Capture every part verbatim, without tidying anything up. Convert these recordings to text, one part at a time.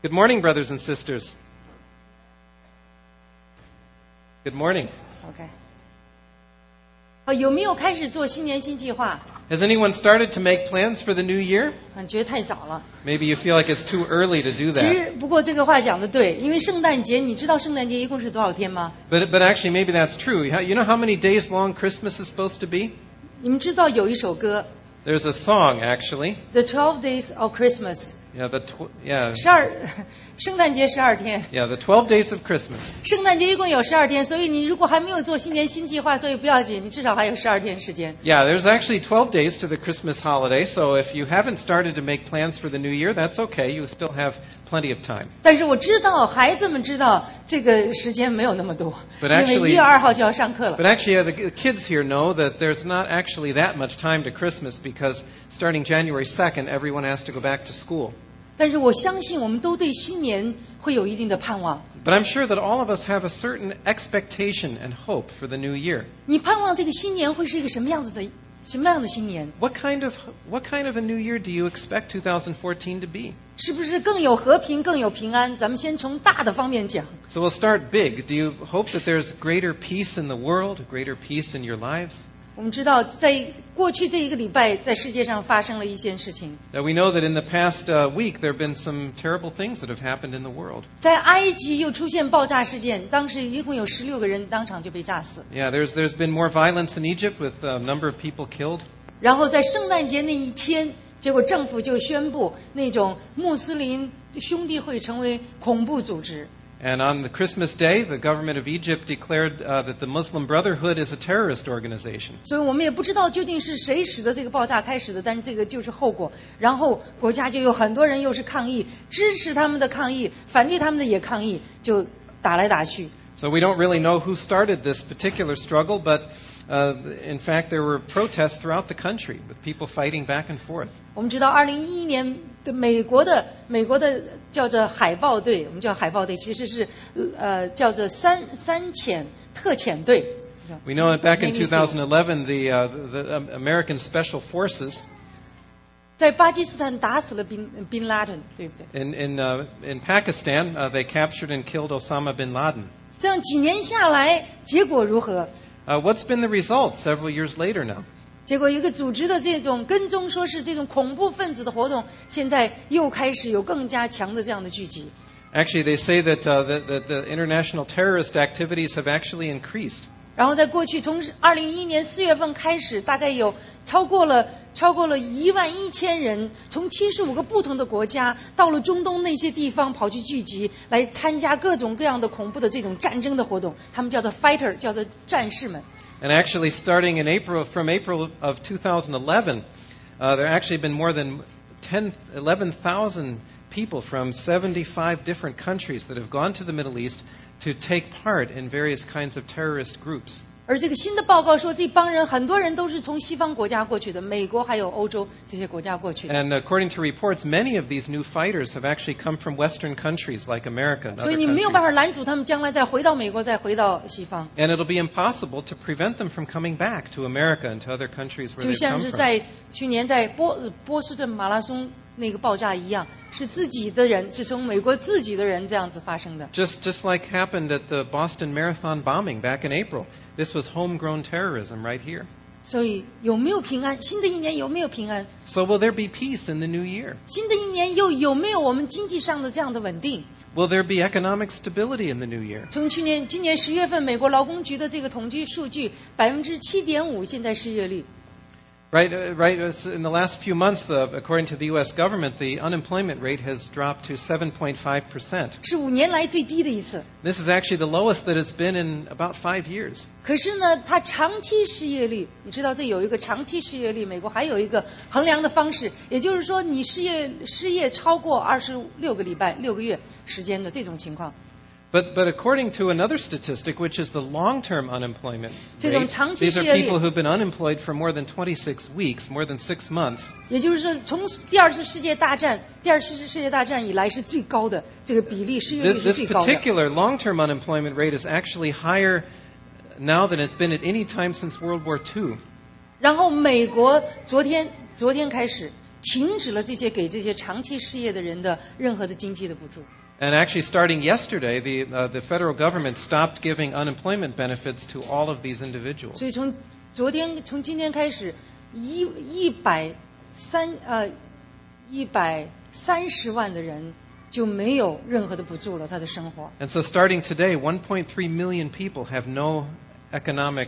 Good morning, brothers and sisters. Good morning. OK。好，有没有开始做新年新计划？ Has anyone started to make plans for the new year? 嗯，觉得太早了。 Maybe you feel like it's too early to do 其 that. 实，不过这个话讲得对，因为圣诞节，你知道圣诞节一共是多少天吗？ But, but actually, maybe that's true. You know how many days long Christmas is supposed to be? 你们知道有一首歌 There's a song, actually. 《The Twelve Days of Christmas》， Yeah, the tw- yeah, 十二，圣诞节十二天。 yeah, the twelve days of Christmas. 圣诞节一共有十二天，所以你如果还没有做新年新计划，所以不要紧，你至少还有十二天时间。 Yeah, there's actually twelve days to the Christmas holiday, so if you haven't started to make plans for the new year, that's okay. You still have plenty of time. 但是我知道孩子们知道这个时间没有那么多， But 因 actually- 为一月二号就要上课了 But。actually, uh, the kids here know that there's not actually that much time to Christmas because starting January second, everyone has to go back to school. 但是我相信我们都对新年会有一定的盼望。 But I'm sure that all of us have a certain expectation and hope for the new year. 你盼望这个新年会是一个什么样子的、什么样的新年？ What kind of what kind of a new year do you expect twenty fourteen to be? 是不是更有和平、更有平安？咱们先从大的方面讲。 So we'll start big. Do you hope that there's greater peace in the world, greater peace in your lives? 我们知道，在过去这一个礼拜，在世界上发生了一件事情。 Now we know that in the past uh, week there have been some terrible things that have happened in the world. 在埃及又出现爆炸事件，当时一共有十六个人当场就被炸死。 Yeah, there's there's been more violence in Egypt with a number of people killed. 然后在圣诞节那一天，结果政府就宣布那种穆斯林兄弟会成为恐怖组织。 And on the Christmas day, the government of Egypt declared uh, that the Muslim Brotherhood is a terrorist organization. 所以我们也不知道究竟是谁使得这个爆炸开始的，但是这个就是后果。然后国家就有很多人又是抗议，支持他们的抗议，反对他们的也抗议，就打来打去。 So we don't really know who started this particular struggle, but uh, in fact there were protests throughout the country with people fighting back and forth. 我们知道，二零一一年的美国的美国的叫做海豹队，我们叫海豹队，其实是呃叫做三三潜特遣队。 We know that back in twenty eleven, the, uh, the um, American Special Forces 在巴基斯坦打死了宾宾拉登，对不对？ in in, uh, in Pakistan, uh, they captured and killed Osama bin Laden. 这样几年下来，结果如何？ Uh, what's been the result several years later now? 结果一个组织的这种跟踪，说是这种恐怖分子的活动，现在又开始有更加强的这样的聚集。 Actually, they say that, uh, that, that the international terrorist activities have actually increased. 然后在过去从二零一一年四月份开始，大概有超过了超过了一万一千人，从七十五个不同的国家到了中东那些地方跑去聚集，来参加各种各样的恐怖的这种战争的活动。他们叫做 fighter， 叫做战士们。 And actually, starting in April, from April of twenty eleven, uh, there actually been more than ten, eleven thousand people from seventy-five different countries that have gone to the Middle East to take part in various kinds of terrorist groups. 而这个新的报告说，这帮人很多人都是从西方国家过去的，美国还有欧洲这些国家过去的。 And according to reports, many of these new fighters have actually come from Western countries like America and 所 other 以你没有办 countries. 法拦阻他们将来再回到美国，再回到西方。 And it'll be impossible to prevent them from coming back to America and to other countries where 就 they've 像 come 是 from. 在去年在波波士顿马拉松那个爆炸一样，是自己的人，是从美国自己的人这样子发生的。 Just, just like happened at the Boston Marathon bombing back in April. This was homegrown terrorism right here. 所以有没有平安？新的一年有没有平安？ So will there be peace in the new year? 新的一年又有没有我们经济上的这样的稳定？ Will there be economic stability in the new year? 从去年今年十月份美国劳工局的这个统计数据，百分之七点五现在失业率。 Right, uh, right. uh, In the last few months, the, according to the U S government, the unemployment rate has dropped to seven point five percent. 是五年来最低的一次。 This is actually the lowest that it's been in about five years. 可是呢，它长期失业率，你知道这有一个长期失业率，美国还有一个衡量的方式，也就是说你失业失业超过二十六个礼拜、六个月时间的这种情况。 But, but according to another statistic, which is the long-term unemployment 这种 rate, 长期 these are 失业率。 people who've been unemployed for more than twenty-six weeks, more than six months. 也就是说，从第二次世界大战、第二次世界大战以来是最高的这个比例，失业 This, 率是 this 最高的。 particular long-term unemployment rate is actually higher now than it's been at any time since World War Two. 然后美国昨天昨天开始停止了这些给这些长期失业的人的任何的经济的补助。 And actually, starting yesterday, the uh, the federal government stopped giving unemployment benefits to all of these individuals. 所以从昨天从今天开始，一一百三呃一百三十万的人就没有任何的补助了，他的生活。 And so, starting today, one point three million people have no economic,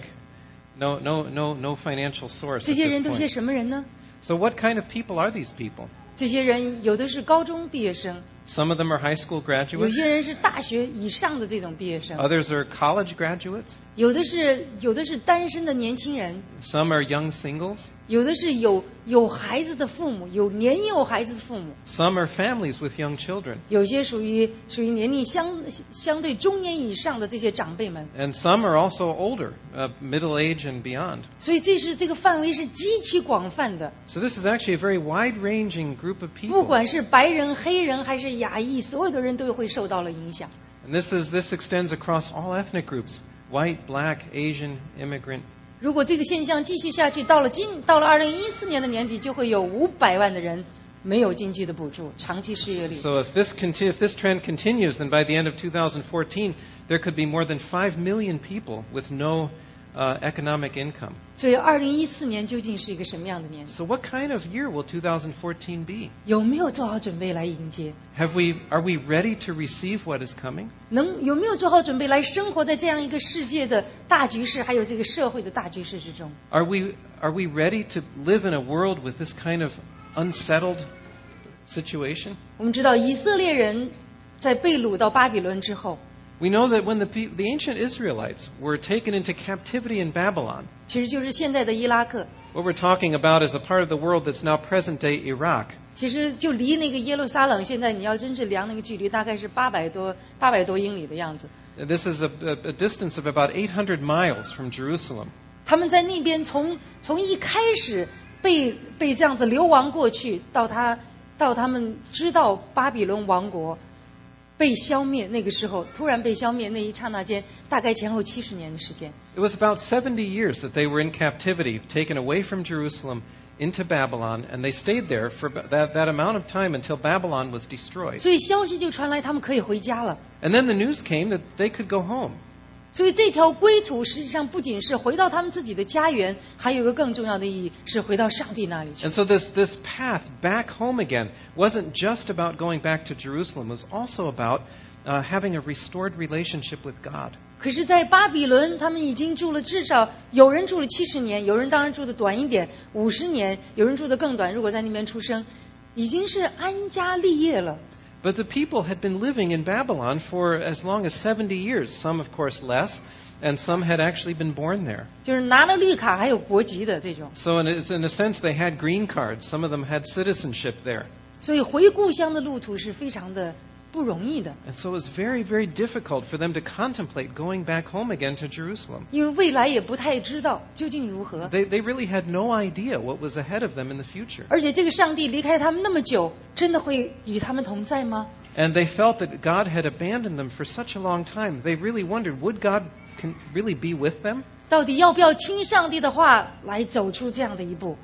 no no no no financial source. 这 At 些 this 人都是些 point. 什么人呢？ So, what kind of people are these people? 这些人有的是高中毕业生， Some of them are high school 有 graduates. 些人是大学以上的这种毕业生， Others are college graduates. 有的是有的是单身的年轻人， Some are young singles. 有的是有有孩子的父母，有年幼孩子的父母， Some are families with young children. 有些属于属于年龄相相对中年以上的这些长辈们。 And some are also older, uh, middle age and beyond. 所以这是这个范围是极其广泛的， So this is actually a very wide-ranging group of 不 people. 管是白人、黑人还是亚裔，所有的人都会受到了影响。 And this is this extends across all ethnic groups: white, black, Asian, immigrant. 如果这个现象继续下去，到了今到了二零一四年的年底，就会有五百万的人没有经济的补助，长期失业率。 So if this conti- if this trend continues, then by the end of two thousand fourteen, there could be more than five million people with no uh, economic income. 所以二零一四年究竟是一个什么样的年？ So what kind of year will two thousand fourteen be? 有没有做好准备来迎接？ Have we are we ready to receive what is coming? 能有没有做好准备来生活在这样一个世界的大局势，还有这个社会的大局势之中？ Are we are we ready to live in a world with this kind of unsettled situation? 我们知道以色列人在被掳到巴比伦之后， We know that when the pe- the ancient Israelites were taken into captivity in Babylon, 其实就是现在的伊拉克， what we're talking about is a part of the world that's now present-day Iraq. 其实就离那个耶路撒冷，现在你要真是量那个距离，大概是八百多八百多英里的样子。 This is a, a, a distance of about eight hundred miles from Jerusalem. 他们在那边从从一开始被被这样子流亡过去，到他到他们知道巴比伦王国被消灭，那个时候突然被消灭，那一刹那间，大概前后七十年的时间。 It was about seventy years that they were in captivity, taken away from Jerusalem into Babylon, and they stayed there for that, that amount of time until Babylon was destroyed. 所以消息就传来，他们可以回家了。 And then the news came that they could go home. 所以这条归途实际上不仅是回到他们自己的家园，还有一个更重要的意义是回到上帝那里去。 And so this, this path back home again wasn't just about going back to Jerusalem, it was also about uh, having a restored relationship with God. 可是，在巴比伦，他们已经住了至少有人住了七十年，有人当然住的短一点，五十年，有人住的更短。如果在那边出生，已经是安家立业了。 But the people had been living in Babylon for as long as seventy years, some of course less, and some had actually been born there. 就是拿了绿卡还有国籍的这种， So in a, in a sense, they had green cards. Some of them had citizenship there. 所以回故乡的路途是非常的不容易的， And so it was very, very difficult for them to contemplate going back home again to Jerusalem. 因为未来也不太知道究竟如何。 They, they really had no idea what was ahead of them in the future. 而且这个上帝离开他们那么久，真的会与他们同在吗？ And they felt that God had abandoned them for such a long time. They really wondered, would God con- really be with them? 到底要不要听上帝的话来走出这样的一步？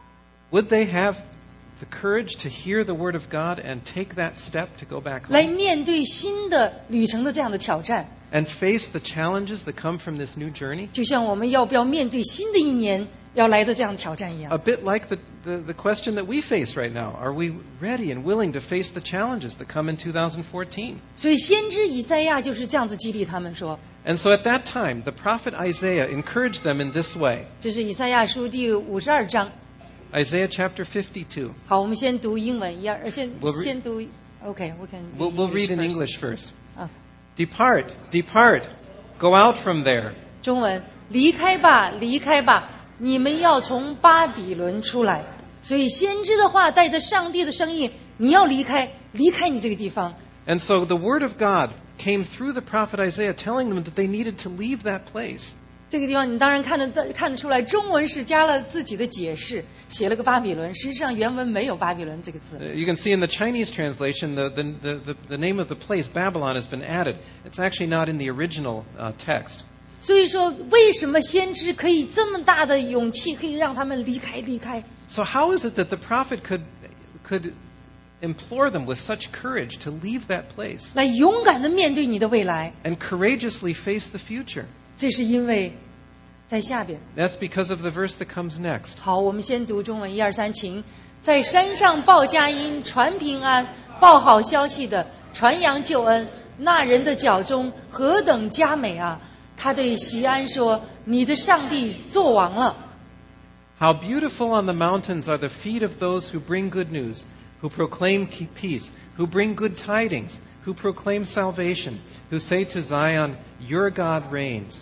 Would they have the courage to hear the word of God and take that step to go back 来 home 面对新的旅程的这样的挑战， and face the challenges that come from this new journey? 就像我们要不要面对新的一年要来的这样挑战一 A 样。 bit like the, the, the question that we face right now. Are we ready and willing to face the challenges that come in two thousand fourteen? 所以先知以赛亚就是这样子激励他们说， And so at that time, the prophet Isaiah encouraged them in this way. 这是以赛亚书第五十二章。 Isaiah chapter fifty-two. 好，我们先读英文，一二，先 We'll re- 先读。OK，我 can We'll, we'll read in English English first. 啊， Depart, depart, go out from there. 中文，离开吧，离开吧，你们要从巴比伦出来。所以先知的话带着上帝的声音，你要离开，离开你这个地方。 And so the word of God came through the prophet Isaiah telling them that they needed to leave that place. 这个地方你当然看得看得出来，中文是加了自己的解释，写了个巴比伦，实际上原文没有巴比伦这个字。 Uh, You can see in the Chinese translation, the, the, the, the, the name of the place, Babylon, has been added. It's actually not in the original uh, text. 所以说，为什么先知可以这么大的勇气，可以让他们离开离开？ So how is it that the prophet could could implore them with such courage to leave that place 来勇敢的面对你的未来。 and courageously face the future. 这是因为在下边。 That's because of the verse that comes next. 好，我们先读中文，一二三，请。在山上报佳音，传平安，报好消息的，传扬救恩。那人的脚中何等佳美啊！他对锡安说：“你的上帝作王了。” How beautiful on the mountains are the feet of those who bring good news, who proclaim peace, who bring good tidings, who proclaim salvation, who say to Zion, Your God reigns.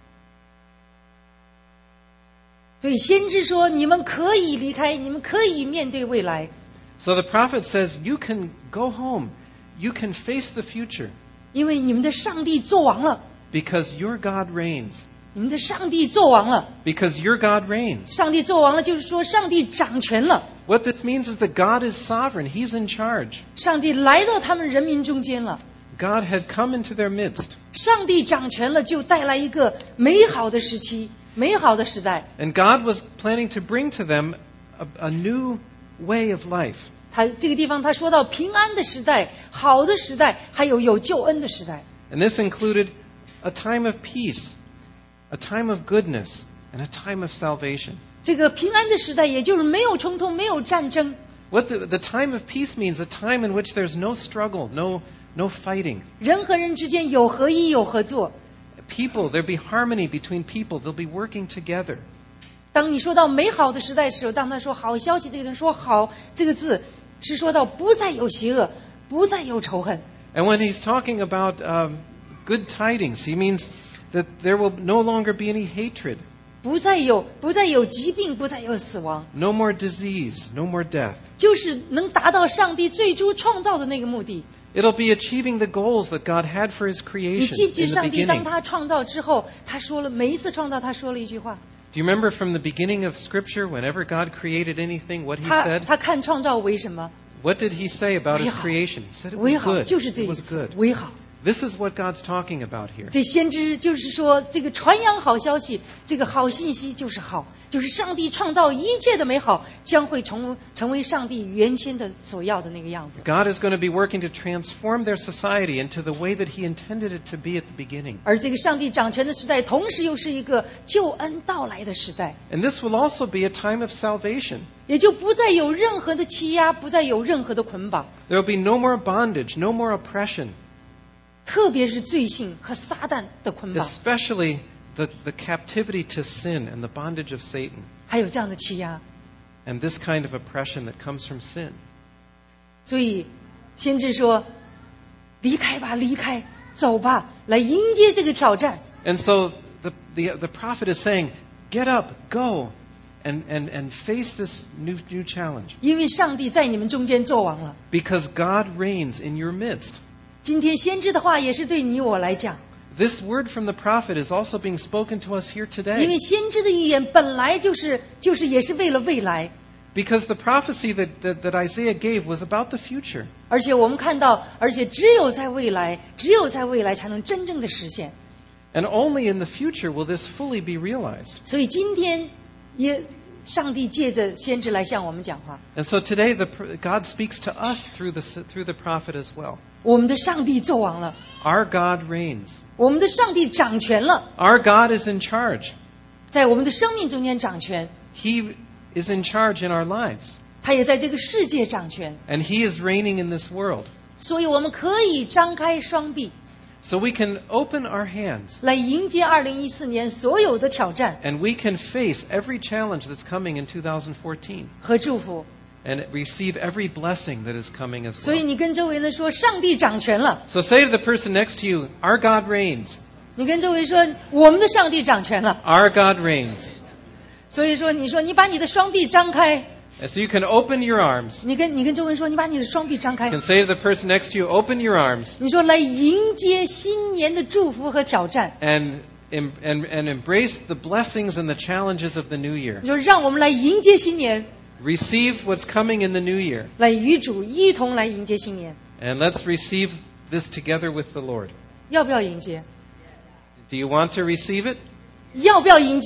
所以先知说：“你们可以离开，你们可以面对未来。” So the prophet says, you can go home. You can face the future. 因为你们的上帝作王了。 Because your God reigns. 你们的上帝作王了。 Because your God reigns. 上帝作王了，就是说上帝掌权了。 What this means is that God is sovereign. He's in charge. 上帝来到他们人民中间了。 God had come into their midst. 上帝掌权了，就带来一个美好的时期，美好的时代。 And God was planning to bring to them a, a new way of life. 他这个地方他说到平安的时代、好的时代，还有有救恩的时代。 And this included a time of peace, a time of goodness, and a time of salvation. 这个平安的时代，也就是没有冲突、没有战争。 What the, the time of peace means, a time in which there's no struggle, no, no fighting. 人和人之间有合一、有合作。 People, there'll be harmony between people. They'll be working together. 当你说到美好的时代的时候，当他说好消息，这个人说好这个字，是说到不再有邪恶，不再有仇恨。 And when he's talking about um, good tidings, he means that there will no longer be any hatred, 不再有不再有疾病，不再有死亡， no more disease, no more death. 就是能达到上帝最初创造的那个目的。 It'll be achieving the goals that God had for his 你 creation 记不记 in the 上帝当 beginning. 他创造之后，他说了每一次创造，他说了一句话。 Do you remember from the beginning of Scripture, whenever God created anything, what he 他 said? 他看创造为什么？ What did he say about his 为好。 creation? He said it 为 was 好， good. 就是这 It 意 was 思 good.， 为好。 This is what God's talking about here. 这先知就是说，这个传扬好消息，这个好信息就是好，就是上帝创造一切的美好将会成成为上帝原先的所要的那个样子。 God is going to be working to transform their society into the way that he intended it to be at the beginning. 而这个上帝掌权的时代，同时又是一个救恩到来的时代， And this will also be a time of salvation. 也就不再有任何的欺压，不再有任何的捆绑， There will be no more bondage, no more oppression, 特别是罪性和撒旦的捆绑， especially the, the captivity to sin and the bondage of Satan, 还有这样的欺压。 and this kind of oppression that comes from sin. 所以，先知说：“离开吧，离开，走吧，来迎接这个挑战。” And so the, the, the prophet is saying, get up, go, and, and, and face this new, new challenge. 因为上帝在你们中间作王了。 Because God reigns in your midst. 今天先知的话也是对你我来讲， This word from the prophet is also being spoken to us here 因 today. 为先知的预言本来就是就是也是为了未来， Because the prophecy that, that, that Isaiah gave was about the future. 而且我们看到，而且只有在未来，只有在未来才能真正的实现。 And only in the future will this fully be realized. 所以今天也上帝借着先知来向我们讲话， And so today the, God speaks to us through the, through the prophet as well. 我们的上帝作王了， Our God reigns. 我们的上帝掌权了， Our God is in charge. 在我们的生命中间掌权， He is in charge in our lives. 他也在这个世界掌权， And He is reigning in this world. 所以我们可以张开双臂 So we can open our hands 来迎接二零一四年所有的挑战 and we can face every challenge that's coming in two thousand fourteen 和祝福。 and receive every blessing that is coming as 所以 well. 你跟周围人说，上帝掌权了。 So say to the person next to you, our God reigns. 你跟周围说，我们的上帝掌权了。 Our God reigns. 所以说，你说你把你的双臂张开， And so you can open your arms. 你跟你跟周围人说，你把你的双臂张开 You。can say to the person next to you, open your arms 你说来迎接新年的祝福和挑战。 and, and, and embrace the blessings and the challenges of the new year. 你说让我们来迎接新年， Receive what's coming in the new year. 来与主一同来迎接新年。 And let's receive this together with the Lord. 要不要迎接？ Do you want to receive it? 要不要迎接？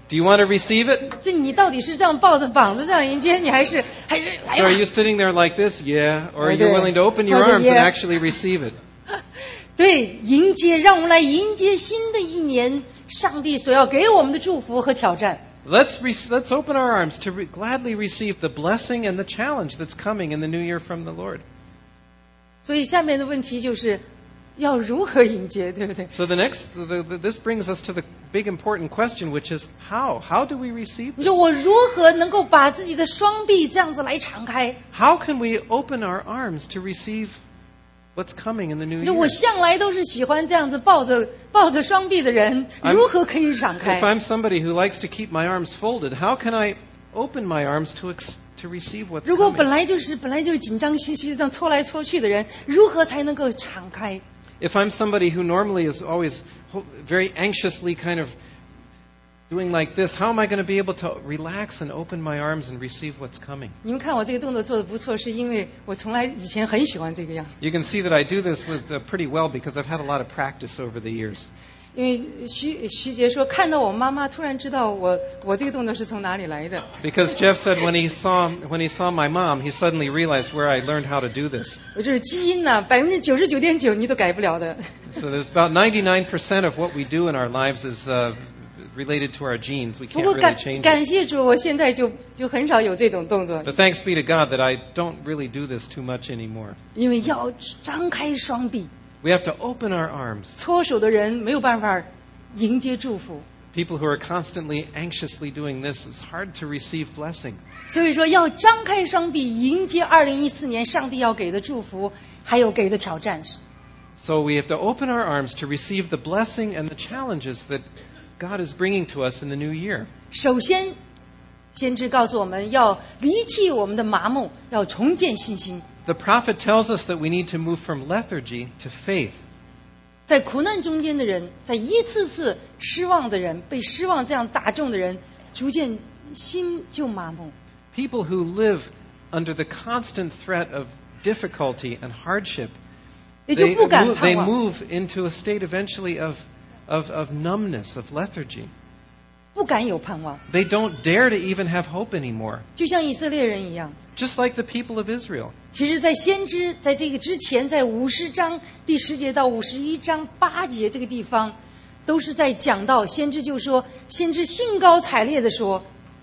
Do you want to receive it? 这你到底是这样抱着膀子这样迎接，你还是还是来 So 吧 are you sitting there like this? Yeah. Or are you Okay. willing to open your Okay, arms and yeah. actually receive it? 对，迎接，让我们来迎接新的一年，上帝所要给我们的祝福和挑战。 Let's re- let's open our arms to re- gladly receive the blessing and the challenge that's coming in the new year from the Lord. 所以下面的问题就是要如何迎接，对不对？ So the next, the, the, this brings us to the big important question, which is how? How do we receive 你 this? 说我如何能够把自己的双臂这样子来敞开？ How can we open our arms to receive what's coming in the new 你说我 year? 向来都是喜欢这样子抱着抱着双臂的人， I'm- 如何可以敞 If 开？ I'm somebody who likes to keep my arms folded, how can I open my arms to ex- to receive what's 如果本 coming? 来就是本来就是紧张兮兮的这样搓来搓去的人，如何才能够敞开？ If I'm somebody who normally is always ho- very anxiously kind of doing like this, how am I going to be able to relax and open my arms and receive what's coming? 你们看我这个动作做的不错，是因为我从来以前很喜欢这个样。 You can see that I do this with uh, pretty well because I've had a lot of practice over the years. 因为徐徐杰说，看到我妈妈，突然知道我我这个动作是从哪里来的。 Because Jeff said when he saw when he saw my mom, he suddenly realized where I learned how to do this. 我这是基因呐、百分之九十九点九你都改不了的。 So there's about ninety-nine percent of what we do in our lives is uh, related to our genes. We 不 can't 过 really 感 change it. 感谢主，我现在就就很少有这种动作， But thanks be to God that I don't really do this too much anymore. 因为要张开双臂， We have to open our arms. 搓手的人没有办法迎接祝福。 People who are constantly anxiously doing this, it's hard to receive blessing. 所以说，要张开双臂迎接二零一四年上帝要给的祝福，还有给的挑战。 So we have to open our arms to receive the blessing and the challenges that God is bringing to us in the new year. 首先，先知告诉我们要离弃我们的麻木，要重建信心。 The prophet tells us that we need to move from lethargy to faith. 在苦难中间的人，在一次次失望的人，被失望这样打中的人，逐渐心就麻木。 People who live under the constant threat of difficulty and hardship, 也就 they 不敢 move, 盼 they 望， move into a state eventually of, of, of numbness, of lethargy. 不敢有盼望， They don't dare to even have hope anymore, 就像以色列人一样。 just like the people of Israel. 其实，在先知在这个之前，在五十章第十节到五十一章八节这个地方，都是在讲到先知就说，先知兴高采烈的说，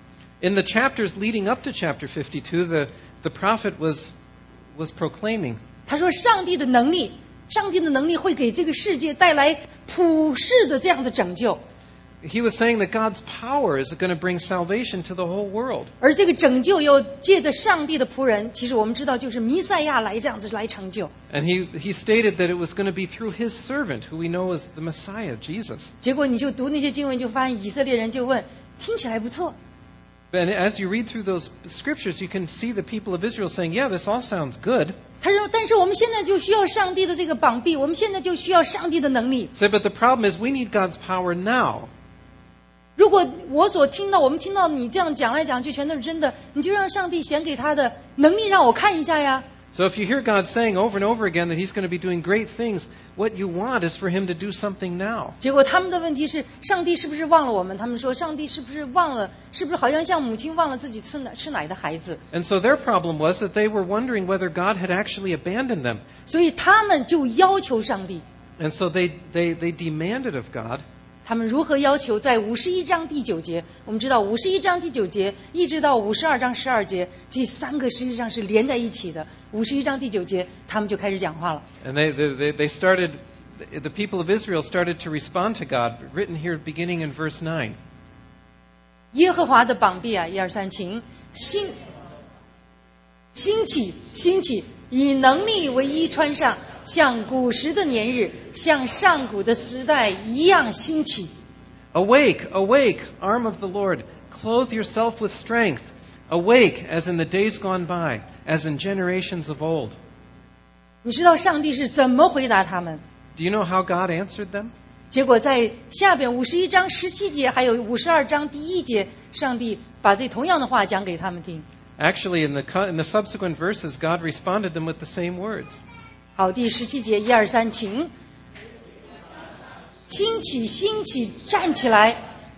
In the chapters leading up to chapter fifty-two, the, the prophet was, was proclaiming, 他说上帝的能力，上帝的能力会给这个世界带来普世的这样的拯救， he was saying that God's power is going to bring salvation to the whole world. 而这个拯救又借着上帝的仆人，其实我们知道就是弥赛亚来这样子来成就。 And he, he stated that it was going to be through his servant, who we know as the Messiah, Jesus. 结果你就读那些经文，就发现以色列人就问，听起来不错， And as you read through those scriptures, you can see the people of Israel saying, yeah, this all sounds good. 他说，但是我们现在就需要上帝的这个膀臂，我们现在就需要上帝的能力。 Say, but the problem is we need God's power now. 如果我所听到，我们听到你这样讲来讲去全都是真的，你就让上帝显给他的能力让我看一下呀。 So if you hear God saying over and over again that he's going to be doing great things, what you want is for him to do something now. 结果他们的问题是，上帝是不是忘了我们？他们说，上帝是不是忘了？是不是好像像母亲忘了自己吃奶吃奶的孩子？ And so their problem was that they were wondering whether God had actually abandoned them. 所以他们就要求上帝。 And so they, they, they demanded of God. 他们如何要求？在五十一章第九节，我们知道五十一章第九节一直到五十二章十二节，这三个实际上是连在一起的。五十一章第九节，他们就开始讲话了。 And they, they, they started, the people of Israel started to respond to God, written here beginning in verse nine. 耶和华的膀臂啊，一二三，请兴兴起，兴起，以能力为衣穿上，像古时的年日，像上古的时代一样兴起。 Awake, awake, arm of the Lord, clothe yourself with strength. Awake, as in the days gone by, as in generations of old. 你知道上帝是怎么回答他们？ Do you know how God answered them? 结果在下边五十一章十七节，还有五十二章第一节，上帝把这同样的话讲给他们听。 Actually, in the, co- in the subsequent verses, God responded them with the same words. 好，第十七节，一二三，请兴起，兴起，站起来，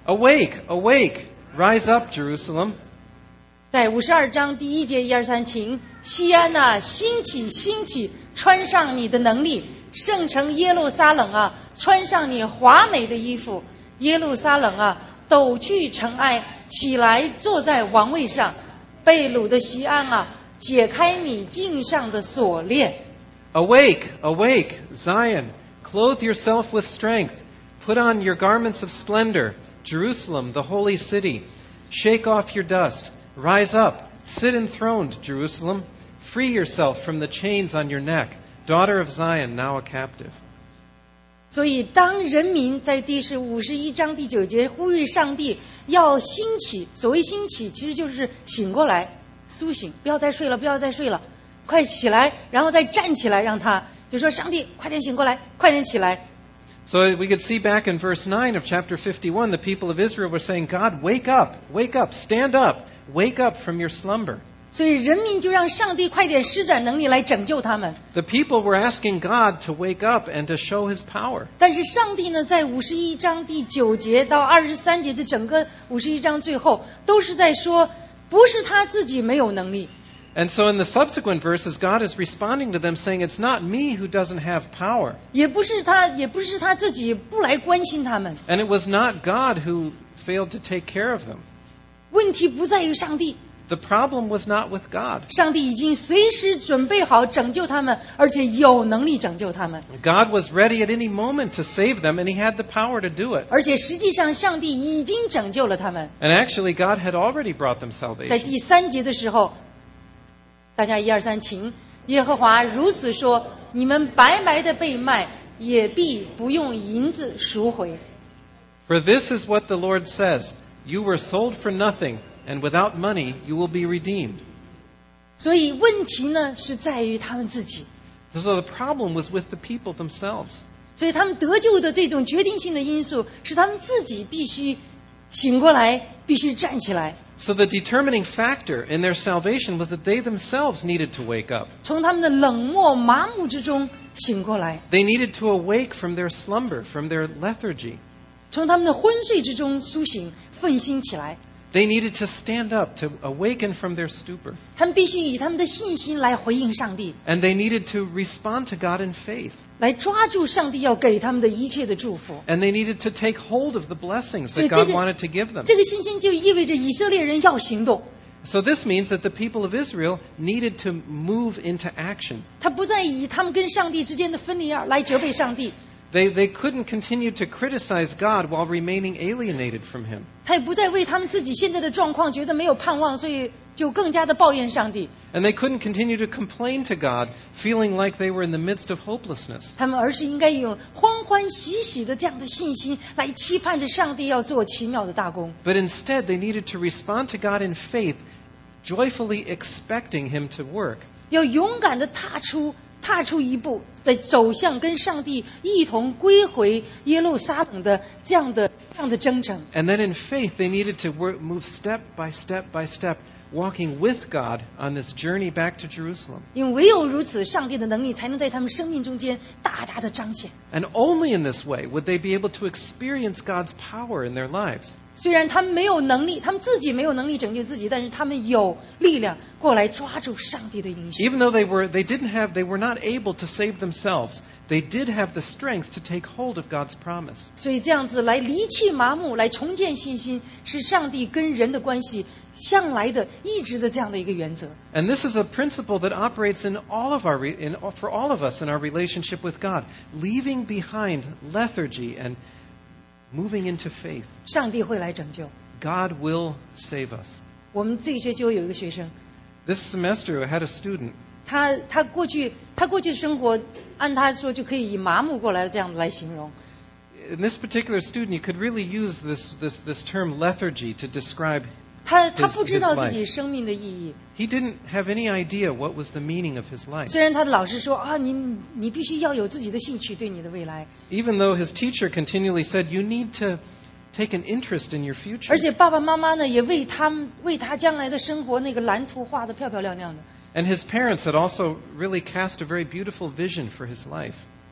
Awake, awake, rise up, Jerusalem. 在五十二章第一节一二三，请西安呐、啊，兴起，兴起，穿上你的能力，圣城耶路撒冷啊，穿上你华美的衣服，耶路撒冷啊，抖去尘埃，起来坐在王位上，被掳的西安啊，解开你颈上的锁链。 Awake, awake, Zion, clothe yourself with strength, put on your garments of splendor, Jerusalem, the holy city, shake off your dust.Rise up, sit enthroned, Jerusalem. Free yourself from the chains on your neck, daughter of Zion, now a captive. 所以，当人民在第十五十一章第九节呼吁上帝要兴起，所谓兴起，其实就是醒过来、苏醒，不要再睡了，不要再睡了，快起来，然后再站起来，让他就说：“上帝，快点醒过来，快点起来。” So we could see back in verse nine of chapter fifty-one, the people of Israel were saying, God, wake up, wake up, stand up, wake up from your slumber. 所以人民就让上帝快点施展能力来拯救他们。 The people were asking God to wake up and to show his power. 但是上帝呢，在五十一章第九节到二十三节，这整个五十一章最后都是在说，不是他自己没有能力。 And so in the subsequent verses, God is responding to them saying, it's not me who doesn't have power. 也不是他，也不是他自己不来关心他们。 And it was not God who failed to take care of them. 问题不在于上帝， The problem was not with God. 上帝已经随时准备好拯救他们，而且有能力拯救他们。 God was ready at any moment to save them, and he had the power to do it. 而且实际上，上帝已经拯救了他们。 And actually, God had already brought them 在 salvation. 第三节的时候，大家一二三，请耶和华如此说：你们白白的被卖，也必不用银子赎回。 For this is what the Lord says, you were sold for nothing, and without money you will be redeemed. 所以问题呢是在于他们自己， So the problem was with the people themselves. 所以他们得救的这种决定性的因素是他们自己必须醒过来，必须站起来。 So the determining factor in their salvation was that they themselves needed to wake up. 从他们的冷漠麻木之中醒过来， They needed to awake from their slumber, from their lethargy. 从他们的昏睡之中苏醒，奋兴起来。 They needed to stand up, to awaken from their stupor. 他们必须以他们的信心来回应上帝， And they needed to respond to God in faith. 来抓住上帝要给他们的一切的祝福。 And they needed to take hold of the blessings 所以 that 这 God 个 wanted to give them. 这个信心就意味着以色列人要行动， So this means that the people of Israel needed to move into action. 他不再以他们跟上帝之间的分离而来责备上帝， They, they couldn't continue to criticize God while remaining alienated from him. 他也不再为他们自己现在的状况觉得没有盼望，所以就更加的抱怨上帝。 And they couldn't continue to complain to God, feeling like they were in the midst of hopelessness. 他们而是应该用欢欢喜喜的这样的信心来期盼着上帝要做奇妙的大功。 But instead, they needed to respond to God in faith, joyfully expecting him to work. 要勇敢的踏出踏出一步，来走向跟上帝一同归回耶路撒冷的这样的这样的征程。 And then in faith, they needed to work, move step by step by step, walking with God on this journey back to Jerusalem. 因为唯有如此，上帝的能力才能在他们生命中间大大的彰显。 And only in this way would they be able to experience God's power in their lives. 虽然他们没有能力，他们自己没有能力拯救自己，但是他们有力量过来抓住上帝的应许。 Even though they were, they didn't have, they were not able to save themselves, they did have the strength to take hold of God's promise. 所以这样子来离弃麻木，来重建信心，是上帝跟人的关系向来的、一直的这样的一个原则。 And this is a principle that operates in all of our, re- in, for all of us in our relationship with God, leaving behind lethargy and moving into faith. 上帝会来拯救。 God will save us. 我们这个学期我有一个学生， This semester, I had a student. 他他过去他过去的生活，按他说就可以以麻木过来这样来形容。 In this particular student, you could really use this, this, this term lethargy to describe. 他他 His- 不知道 his 自己 life. 生命的意义。 He didn't have any idea what was the meaning of his life. 虽然他的老师说啊，你你必须要有自己的兴趣，对你的未来。 Even though his teacher continually said, you need to take an interest in your future. 而且爸爸妈妈呢，也为他们为他将来的生活那个蓝图画得漂漂亮亮的。 And his parents had also really cast a very beautiful vision for his life.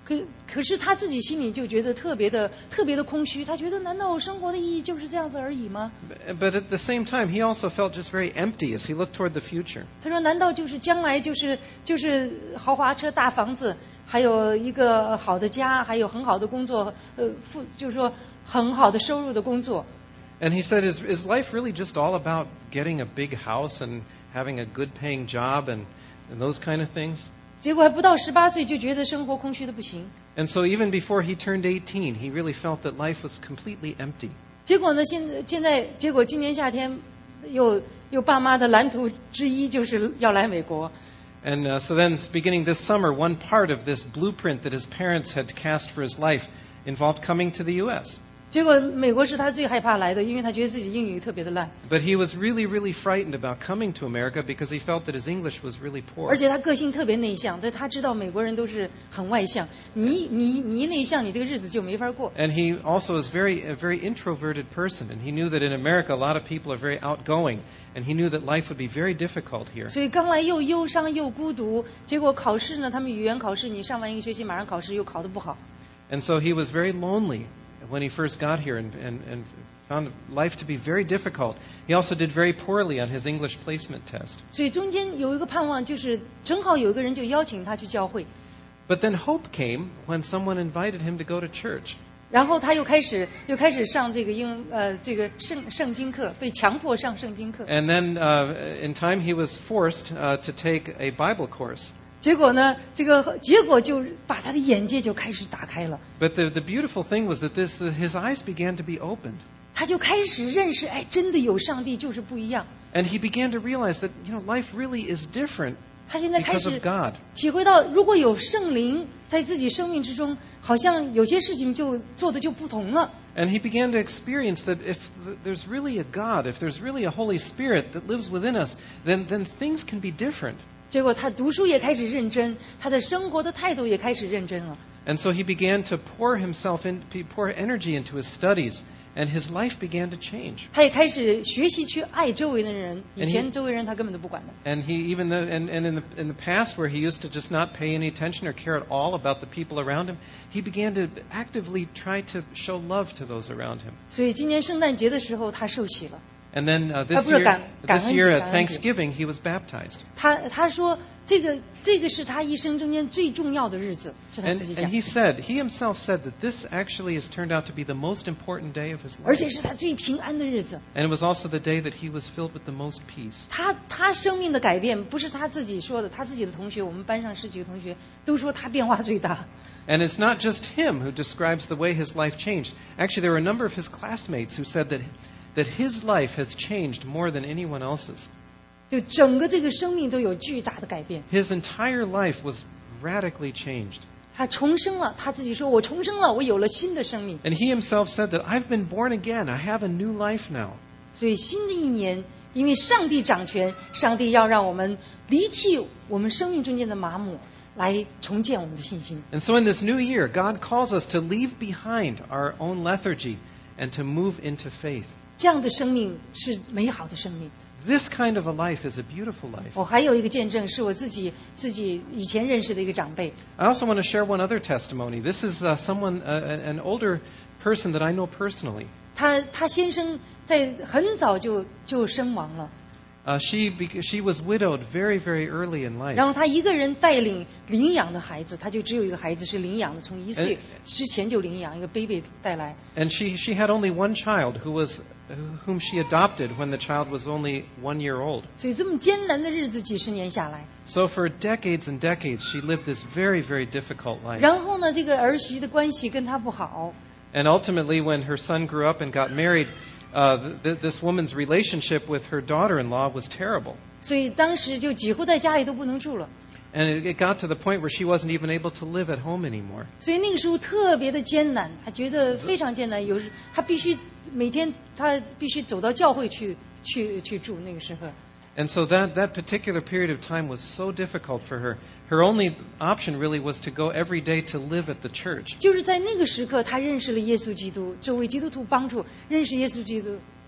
可可是他自己心里就觉得特别的特别的空虚，他觉得难道我生活的意义就是这样子而已吗？ But at the same time, he also felt just very empty as he looked toward the future. 他说难道就是将来就是就是豪华车大房子，还有一个好的家，还有很好的工作，呃，富就是说很好的收入的工作。 And he said, is, is life really just all about getting a big house and having a good paying job and, and those kind of things? 结果还不到十八岁就觉得生活空虚的不行。 And so even before he turned eighteen, he really felt that life was completely empty. 结果呢，现在现在结果今年夏天又又爸妈的蓝图之一就是要来美国。 And uh, so then, beginning this summer, one part of this blueprint that his parents had cast for his life involved coming to the U S. 结果美国是他最害怕来的，因为他觉得自己英语特别的烂， But he was really, really frightened about coming to America because he felt that his English was really poor. 而且他个性特别内向，所以他知道美国人都是很外向，你你你一内向，你这个日子就没法过。 And he also is very, a very introverted person, and he knew that in America a lot of people are very outgoing, and he knew that life would be very difficult here. 所以刚来又忧伤又孤独，结果考试呢，他们语言考试，你上完一个学期马上考试又考得不好， And so he was very lonely when he first got here and, and, and found life to be very difficult. He also did very poorly on his English placement test. 所以中间有一个盼望，就是正好有一个人就邀请他去教会， But then hope came when someone invited him to go to church. 然后他又开始又开始上这个英呃这个圣圣经课，被强迫上圣经课。 And then uh, in time he was forced uh, to take a Bible course. 结果呢，这个结果就把他的眼界就开始打开了， But the, the beautiful thing was that this, uh, his eyes began to be opened. 他就开始认识，哎，真的有上帝就是不一样。 And he began to realize that, you know, life really is different 他现在开 because 始 of God. 体会到，如果有圣灵在自己生命之中，好像有些事情就做的就不同了。 And he began to experience that if th- there's really a God, if there's really a Holy Spirit that lives within us, then, then things can be different. 结果他读书也开始认真，他的生活的态度也开始认真了。 And so he began to pour himself in, pour energy into his studies, and his life began to change. 他也开始学习去爱周围的人，以 And 前 he- 周围人他根本都不管的。 And he even though, and, and in the in the past where he used to just not pay any attention or care at all about the people around him, he began to actively try to show love to those around him. 所以今年圣诞节的时候，他受洗了。 And then uh, this Ah, 不是 year, 感- this 感恩节， year at 感恩节。 Thanksgiving, he was baptized. 他他说这个这个是他一生中间最重要的日子，是他 And, 自己 and 讲， he said, he himself said that this actually has turned out to be the most important day of his 而 life. 且是他最平安的日子。 And it was also the day that he was filled with the most peace. 他他生命的改变不是他自己说的，他自己的同学，我们班上十几个同学都说他变化最大。 And it's not just him who describes the way his life changed. Actually, there were a number of his classmates who said that, that his life has changed more than anyone else's. 就整个这个生命都有巨大的改变。 His entire life was radically changed. 他重生了，他自己说：“我重生了，我有了新的生命。 And he himself said that I've been born again. I have a new life now. ” 所以新的一年，因为上帝掌权，上帝要让我们离弃我们生命中间的麻木，来重建我们的信心。 And so in this new year, God calls us to leave behind our own lethargy and to move into faith. 这样的生命是美好的生命。 This kind of a life is a beautiful life. 我还有一个见证，是我自己自己以前认识的一个长辈。 I also want to share one other testimony. This is uh, someone, uh, an older person that I know personally. 他他先生在很早就就身亡了， Uh, she bec- she was widowed very, very early in 然 life. 后他一个人带领领养的孩子，他就只有一个孩子是领养的，从一岁哎之前就领养一个 baby 带来。 And she, she had only one child who was, whom she adopted when the child was only one year old. 所以这么艰难的日子几十年下来， So for decades and decades, she lived this very, very difficult life. 然后呢，这个儿媳的关系跟他不好， And ultimately, when her son grew up and got married, uh, th- this woman's relationship with her daughter-in-law was terrible. 所以当时就几乎在家里都不能住了。 And it, it got to the point where she wasn't even able to live at home anymore. 所以那个时候特别的艰难，他觉得非常艰难。有时他必须每天他必须走到教会去去去住。那个时候， And so that, that particular period of time was so difficult for her. Her only option really was to go every day to live at the church. 就是在那个时刻，他认识了耶稣基督，这位基督徒帮助认识耶稣基督。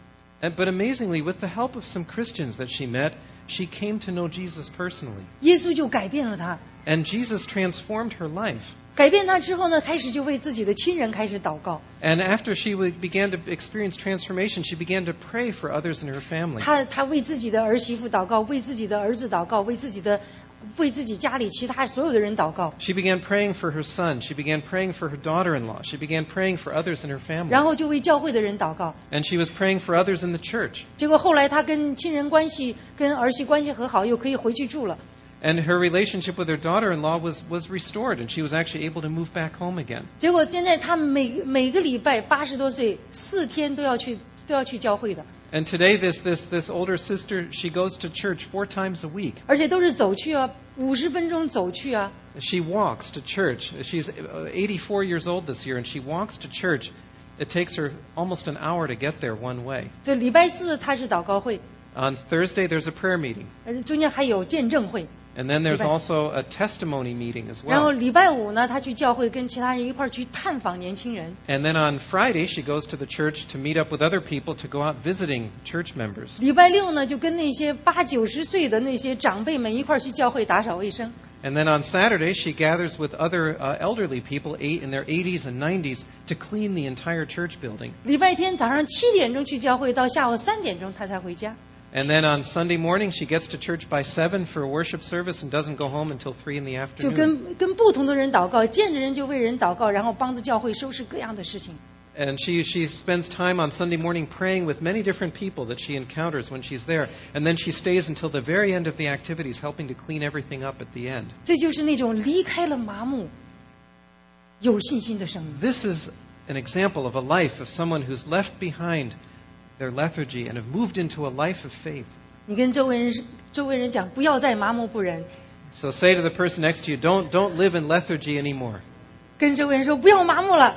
And, but amazingly, with the help of some Christians that she met, she came to know Jesus personally. 耶稣就改变了她。 And Jesus transformed her life. 改变她之后呢，开始就为自己的亲人开始祷告。 And after she w- began to experience transformation, she began to pray for others in her family. 她她为自己的儿媳妇祷告，为自己的儿子祷告，为自己的为自己家里其他所有的人祷告。 She began praying for her son. She began praying for her daughter-in-law. She began praying for others in her family. 然后就为教会的人祷告。 And she was praying for others in the church. 结果后来她跟亲人关系、跟儿媳关系和好，又可以回去住了。 And her relationship with her daughter-in-law was, was restored, and she was actually able to move back home again. 结果现在她每每个礼拜八十多岁，四天都要去都要去教会的， And today, this, this, this older sister, she goes to church four times a week. 而且都是走去啊，五十分钟走去啊。 She walks to church. She's eighty-four years old this year, and she walks to church. It takes her almost an hour to get there one way. 就礼拜四她是祷告会， On Thursday, there's a prayer meeting. 而中间还有见证会。 And then there's Right. also a testimony meeting as 然后 well. 礼拜五呢，她去教会跟其他人一块儿去探访年轻人。 And then on Friday, she goes to the church to meet up with other people to go out visiting church members. 礼拜六呢，就跟那些八九十岁的那些长辈们一块儿去教会打扫卫生。 And then on Saturday, she gathers with other uh, elderly people eight in their eighties and nineties to clean the entire church building. 礼拜天早上七点钟去教会，到下午三点钟她才回家。 And then on Sunday morning, she gets to church by seven for a worship service and doesn't go home until three in the 就 afternoon. 跟跟不同的人祷告，见着人就为人祷告，然后帮助教会收拾各样的事情。 And she, she spends time on Sunday morning praying with many different people that she encounters when she's there. And then she stays until the very end of the activities, helping to clean everything up at the end. 这就是那种离开了麻木、有信心的生命。 This is an example of a life of someone who's left behind their lethargy and have moved into a life of faith. 你跟周围人周围人讲，不要再麻木不仁。 So say to the person next to you, don't, don't live in lethargy anymore. 跟周围人说，不要麻木了。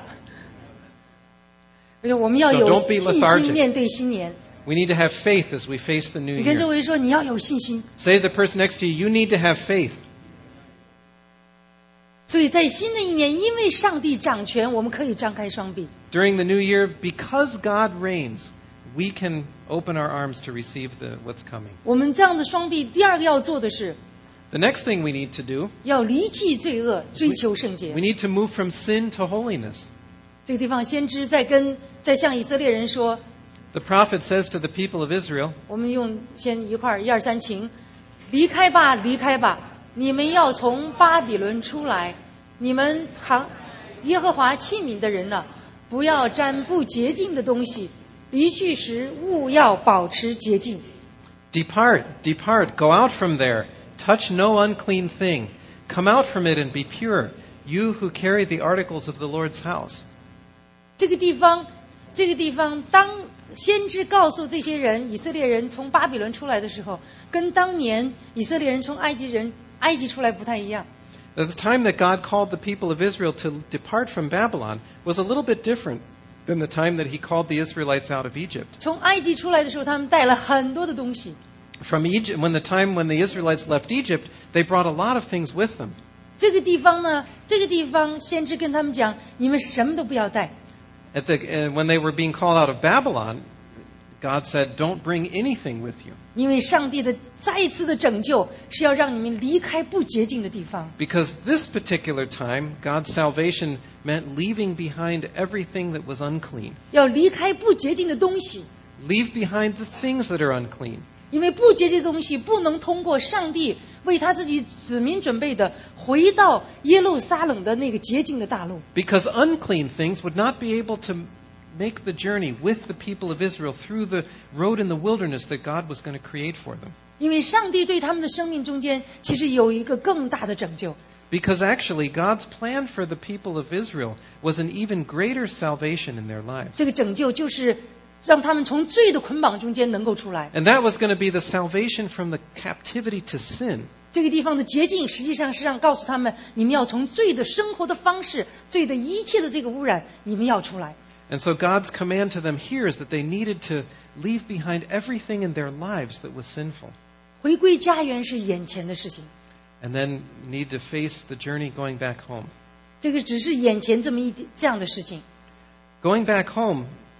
而且我们要 So 有 don't be 信 lethargic. 心面对新年。 We need to have faith as we face the new 你跟周 year. 围人说，你要有信心。 Say to the person next to you, you need to have faith. 所以在新的一年，因为上帝掌权，我们可以张开双臂。 During the new year, because God reigns, we can open our arms to receive the, what's coming. 我们这样的双臂，第二个要做的是， The next thing we need to do, 要离弃罪恶，追求圣洁 we。need to move from sin to holiness. 这个地方，先知在跟在向以色列人说， The prophet says to the people of Israel, 我们用先一块儿一二三请，离开吧，离开吧，你们要从巴比伦出来，你们扛耶和华器皿的人呢，不要沾不洁净的东西，离去时务要保持洁净。 Depart, depart, go out from there, touch no unclean thing, come out from it and be pure, you who carry the articles of the Lord's house. 这个地方，这个地方，当先知告诉这些人，以色列人从巴比伦出来的时候，跟当年以色列人从埃及人埃及出来不太一样。 The time that God called the people of Israel to depart from Babylon was a little bit different than the time that he called the Israelites out of Egypt. 从埃及出来的时候，他们带了很多的东西。 From Egypt, when the time when the Israelites left Egypt, they brought a lot of things with them. 这个地方呢，这个地方先知跟他们讲，你们什么都不要带。 At the, uh, when they were being called out of Babylon, God said, don't bring anything with you. 因为上帝的再一次的拯救是要让你们离开不洁净的地方。 Because this particular time, God's salvation meant leaving behind everything that was unclean. 要离开不洁净的东西， Leave behind the things that are unclean. 因为不洁净的东西不能通过上帝为他自己子民准备的回到耶路撒冷的那个洁净的大路。 Because unclean things would not be able to make the journey with the people of Israel through the road in the wilderness that God was going to create for them. 因为上帝对他们的生命中间其实有一个更大的拯救。 Because actually, God's plan for the people of Israel was an even greater salvation in their lives. 这个拯救就是让他们从罪的捆绑中间能够出来。 And that was going to be the salvation from the captivity to sin. 这个地方的洁净实际上是让告诉他们，你们要从罪的生活的方式、罪的一切的这个污染，你们要出来。 And so God's command to them here is that they needed to leave behind everything in their lives that was sinful. 回归家园是眼前的事情， And then need to face the journey going back home. 这个只是眼前这么一点这样的事情。 Going back home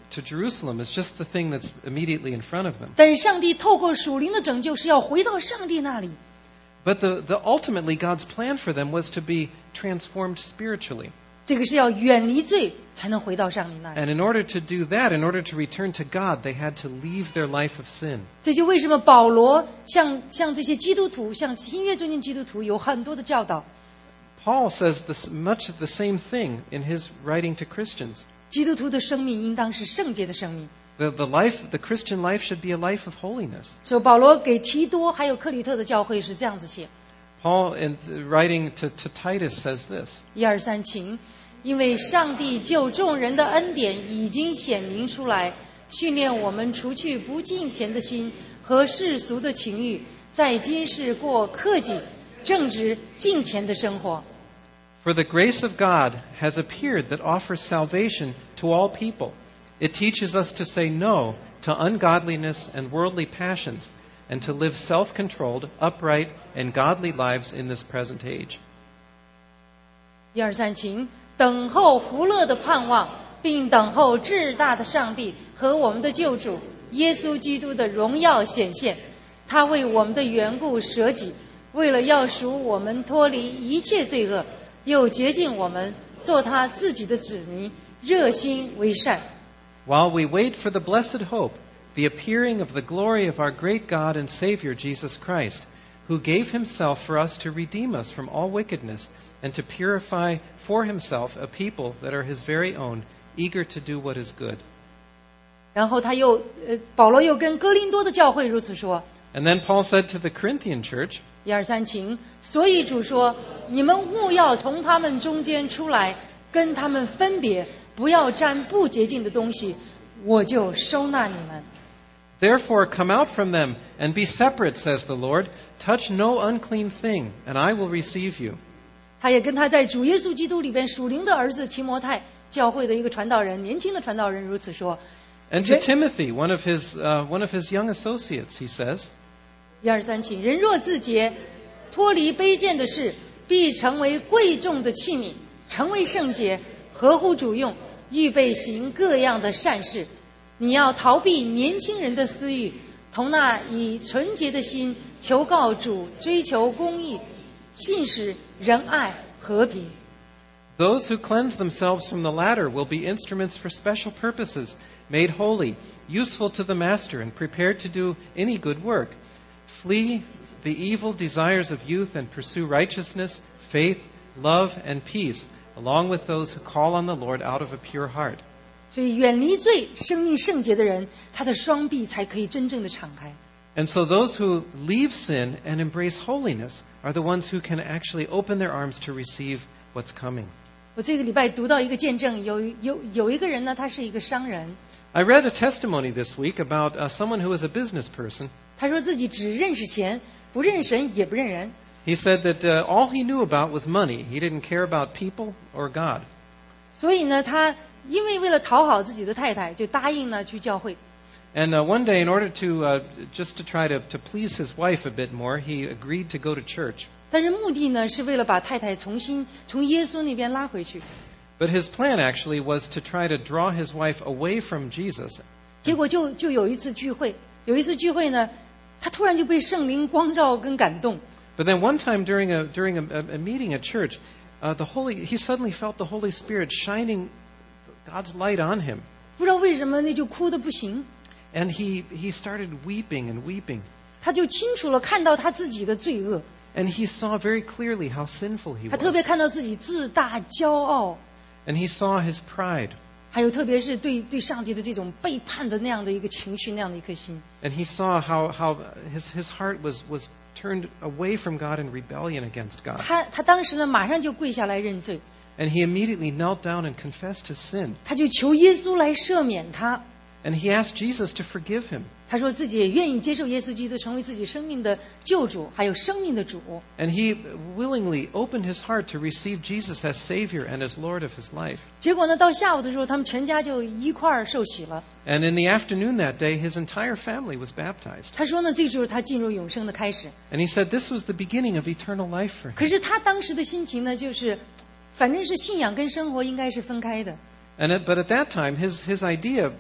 to Jerusalem is just the thing that's immediately in front of them. 但是上帝透过属灵的拯救是要回到上帝那里。 But the, the ultimately God's plan for them was to be transformed spiritually. 这个是要远离罪才能回到上帝那里。 And in order to do that, in order to return to God, they had to leave their life of sin. 这就为什么保罗像像这些基督徒，像新约中间基督徒有很多的教导。 Paul says this, much the same thing in his writing to Christians. 基督徒的生命应当是圣洁的生命。 The, the life, the Christian life should be a life of holiness. 所以保罗给提多还有克里特的教会是这样子写。 Paul, in writing to, to Titus, says this. 一二三，请。因为上帝救众人的恩典已经显明出来，训练我们除去不敬虔的心和世俗的情欲，在今世过克己、正直、敬虔的生活。 For the grace of God has appeared that offers salvation to all people. It teaches us to say no to ungodliness and worldly passions, and to live self-controlled, upright, and godly lives in this present age. 一二三，请。等候福乐的盼望，并等候至大的上帝和我们的救主耶稣基督的荣耀显现。他为我们的缘故舍己，为了要赎我们脱离一切罪恶，又洁净我们，做他自己的子民，热心为善。 While we wait for the blessed hope, the appearing of the glory of our great God and Savior Jesus Christ, who gave himself for us to redeem us from all wickedness and to purify for himself a people that are his very own, eager to do what is good. 然后他又，呃，保罗又跟哥林多的教会如此说。 And then Paul said to the Corinthian church, 一二三，请。所以主说，你们务要从他们中间出来，跟他们分别，不要沾不洁净的东西，我就收纳你们。 Therefore come out from them and be separate, says the Lord. Touch no unclean thing, and I will receive you. 他也跟他在主耶稣基督里边属灵的儿子提摩太教会的一个传道人，年轻的传道人如此说。 And to Timothy, one of his uh, one of his young associates, he says, 一二三，请。人若自洁，脱离卑贱的事，必成为贵重的器皿，成为圣洁，合乎主用，预备行各样的善事。你要逃避年轻人的私欲，同那以纯洁的心求告主，追求公义、信实、仁爱、和平。 Those who cleanse themselves from the latter will be instruments for special purposes, made holy, useful to the master, and prepared to do any good work. Flee the evil desires of youth and pursue righteousness, faith, love, and peace, along with those who call on the Lord out of a pure heart. 所以远离罪、生命圣洁的人，他的双臂才可以真正的敞开。 And so those who leave sin and embrace holiness are the ones who can actually open their arms to receive what's coming. 我这个礼拜读到一个见证，有有有一个人呢，他是一个商人， I read a testimony this week about uh, someone who was a business person. 他说自己只认识钱，不认神也不认人。 He said that uh, all he knew about was money. He didn't care about people or God. 所以呢，他因为为了讨好自己的太太，就答应呢去教会。 And uh, one day, in order to uh, just to try to, to please his wife a bit more, he agreed to go to church. 但是目的呢，是为了把太太重新从耶稣那边拉回去。 But his plan actually was to try to draw his wife away from Jesus. 结果就就有一次聚会，有一次聚会呢，他突然就被圣灵光照跟感动。 But then one time during a during a, a meeting at church, uh, the Holy he suddenly felt the Holy Spirit shining God's light on him, 不知道为什么那就哭得不行， and he he started weeping and weeping, 他就清楚了看到他自己的罪恶， and he saw very clearly how sinful he 他特 was, 别看到自己自大、骄傲， and he saw his pride, 还有特别是对对上帝的这种背叛的那样的一个情绪，那样的一颗心。 and he saw how how his his heart was was turned away from God in rebellion against God, 他他当时呢，马上就跪下来认罪， and he immediately knelt down and confessed his sin, 他就求耶稣来赦免他。 and he asked Jesus to forgive him. 他说自己也愿意接受耶稣基督成为自己生命的救主，还有生命的主。 And he willingly opened his heart to receive Jesus as Savior and as Lord of his life. 结果呢，到下午的时候，他们全家就一块儿受洗了。 And in the afternoon that day, his entire family was baptized. 他说呢，这就是他进入永生的开始。 And he said this was the beginning of eternal life for him. 可是他当时的心情呢，就是反正是信仰跟生活应该是分开的。 And at, but at that time, his, his idea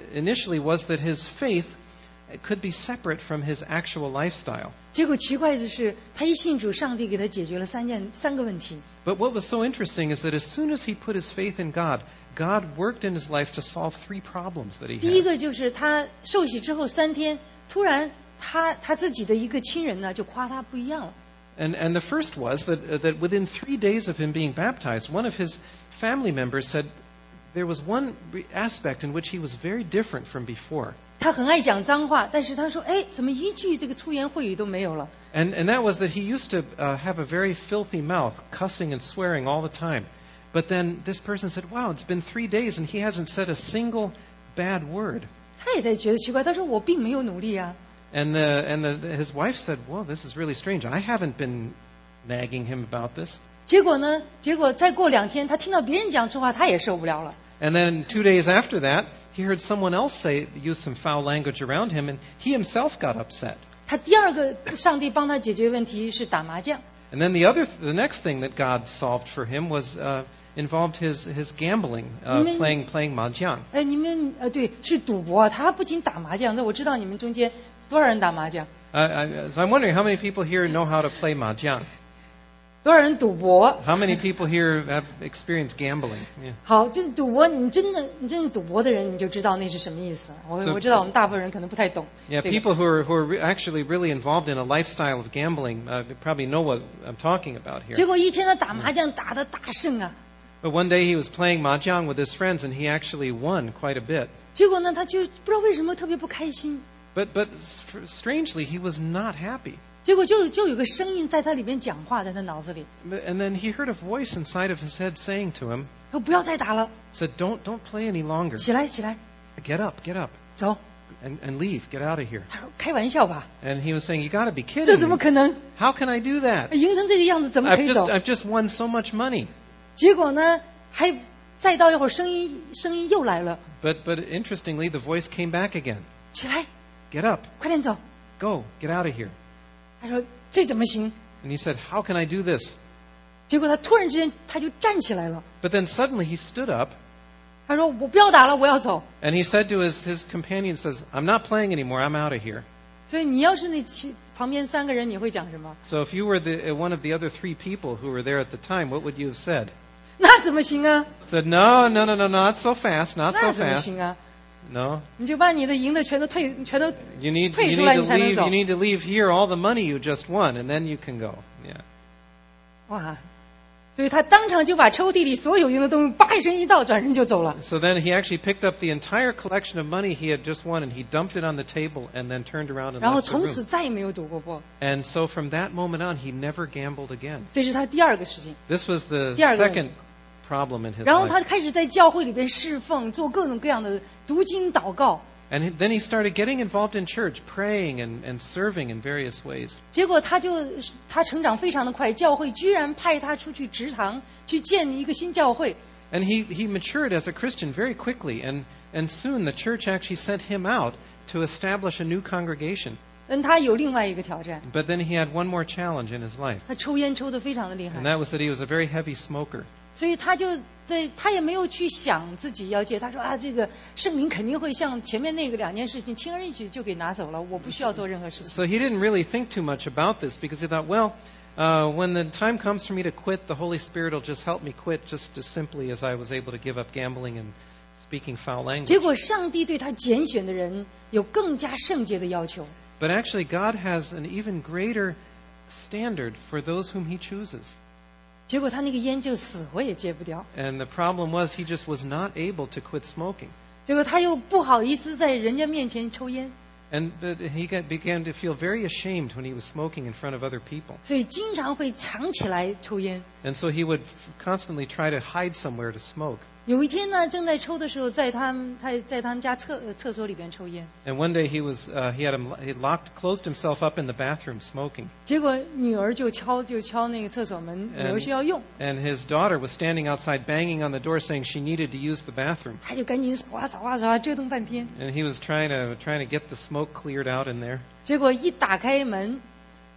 initially was that his faith could be separate from his actual lifestyle. 结果奇怪的是，他一信主，上帝给他解决了三件三个问题。 But what was so interesting is that as soon as he put his faith in God, God worked in his life to solve three problems that he 第一 had. 个就是他受洗之后三天，突然他他自己的一个亲人呢就夸他不一样了。 And, and the first was that, uh, that within three days of him being baptized, one of his family members said there was one re- aspect in which he was very different from before. 他很爱讲脏话，但是他说：“哎，怎么一句这个粗言秽语都没有了？” And, and that was that he used to uh, have a very filthy mouth, cussing and swearing all the time. But then this person said, wow, it's been three days and he hasn't said a single bad word. 他也在觉得奇怪，他说：“我并没有努力啊。” And, the, and the, his wife said, well, this is really strange. I haven't been nagging him about this. 结果呢？结果再过两天，他听到别人讲粗话，他也受不了了。 And then two days after that, he heard someone else say, use some foul language around him, and he himself got upset. 他第二个上帝帮他解决问题是打麻将。 And then the other, the next thing that God solved for him was uh, involved his his gambling, uh, You mean- playing playing mahjong. 哎，你们呃对，是赌博啊。他不仅打麻将，那我知道你们中间多少人打麻将， I, I, so I'm wondering how many people here know how to play mahjong. 多少人赌博。 How many people here have experienced gambling? Yeah. 好，这赌博，你真的你真的赌博的人，你就知道那是什么意思。我 So- 我知道我们大部分人可能不太懂。 Yeah, 这个 people who are who are re- actually really involved in a lifestyle of gambling uh, probably know what I'm talking about here. 结果一天他打麻将打得大胜啊， But one day he was playing mahjong with his friends, and he actually won quite a bit. 结果呢，他就不知道为什么特别不开心。 But but s- strangely, he was not happy. 结果就就有个声音在他里边讲话，在他脑子里， But- And then he heard a voice inside of his head saying to him, 说不要再打了， said, "Don't don't play any longer. 起来起来， Get up, get up, 走。 and, and leave. Get out of here." 他说开玩笑吧， And he was saying, "You got to be 这 kidding 怎么 me. 可能？ How can I do that? 赢成这个样子怎么 I've 可以走 just？" I've just won so much money." 结果呢，还再到一会儿，声音声音又来了， But but interestingly, the voice came back again. 起来， Get up, 快点走。 go, get out of here. 他说这怎么行？ And he said, "How can I do this?" 结果他突然之间他就站起来了， But then suddenly he stood up 他说我不要打了，我要走。 and he said to his his companion, says, "I'm not playing anymore. I'm out of here." 所以你要是那其旁边三个人，你会讲什么？ So if you were the uh, one of the other three people who were there at the time, what would you have said? 那怎么行啊？ Said, "No, no, no, no, not so fast, not 那 so 怎么 fast. 行啊？ No, 你就把你的赢的全都退，全都 you need 退 you 出 need 来， to 你才能 leave. 走 You。need to leave here all the money you just won, and then you can go." Yeah. 哇！所以他当场就把抽屉里所有赢的东西，叭一声一倒，转身就走了。 So then he actually picked up the entire collection of money he had just won, and he dumped it on the table, and then turned around and 然后 left the 从此 room. 再也没有赌过博。 And so from that moment on, he never gambled again. 这是他第二个事情。 This was the 第二个 second problem in his 然后他 life. 开始在教会里边侍奉，做各种各样的读经祷告。 And he- then he started getting involved in church, praying and, and serving in various ways. 结果他就他成长非常的快，教会居然派他出去职堂去建一个新教会。 And he, he matured as a Christian very quickly, and, and soon the church actually sent him out to establish a new congregation. 但他有另外一个挑战， But then he had one more challenge in his life, 他抽烟抽得非常的厉害 and，that was that he was a very heavy smoker. 所以他就在他也没有去想自己要戒。他说啊，这个圣灵肯定会像前面那个两件事情轻而易举就给拿走了，我不需要做任何事情。 So he didn't really think too much about this because he thought, well, uh, when the time comes for me to quit, the Holy Spirit will just help me quit just as simply as I was able to give up gambling and speaking foul language. 结果上帝对他拣选的人有更加圣洁的要求。 But actually, God has an even greater standard for those whom he chooses. 结果他那个烟就死活也戒不掉， And the problem was he just was not able to quit smoking. 结果他又不好意思在人家面前抽烟， And but he got, began to feel very ashamed when he was smoking in front of other people. 所以经常会藏起来抽烟。 And so he would f- constantly try to hide somewhere to smoke. 有一天呢，正在抽的时候，在他们他在他们家厕呃厕所里边抽烟， And one day he was uh, he had him he locked closed himself up in the bathroom smoking. 结果女儿就敲就敲那个厕所门，女儿需要用， And his daughter was standing outside banging on the door saying she needed to use the bathroom. 他就赶紧扫啊扫啊扫啊折腾半天， And he was trying to trying to get the smoke cleared out in there. 结果一打开门，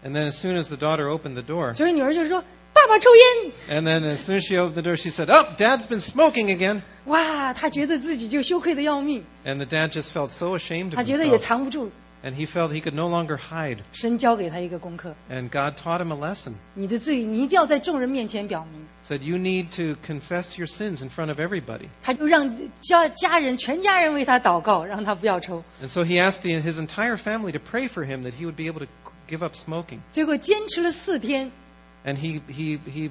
And then as soon as the daughter opened the door, 所以女儿就说：“爸爸抽烟。” and then as soon as she opened the door, she said, "Oh, Dad's been smoking again." 哇，她觉得自己就羞愧的要命， And the dad just felt so ashamed of 她觉得也 himself. 藏不住。 And he felt he could no longer hide. 神教给她一个功课， And God taught him a lesson. 你的罪你一定要在众人面前表明。 Said, you need to confess your sins in front of everybody. 他就让家家人全家人为他祷告，让他不要抽。 And so he asked the, his entire family to pray for him that he would be able to give up smoking. 结果坚持了四天， And he, he, he,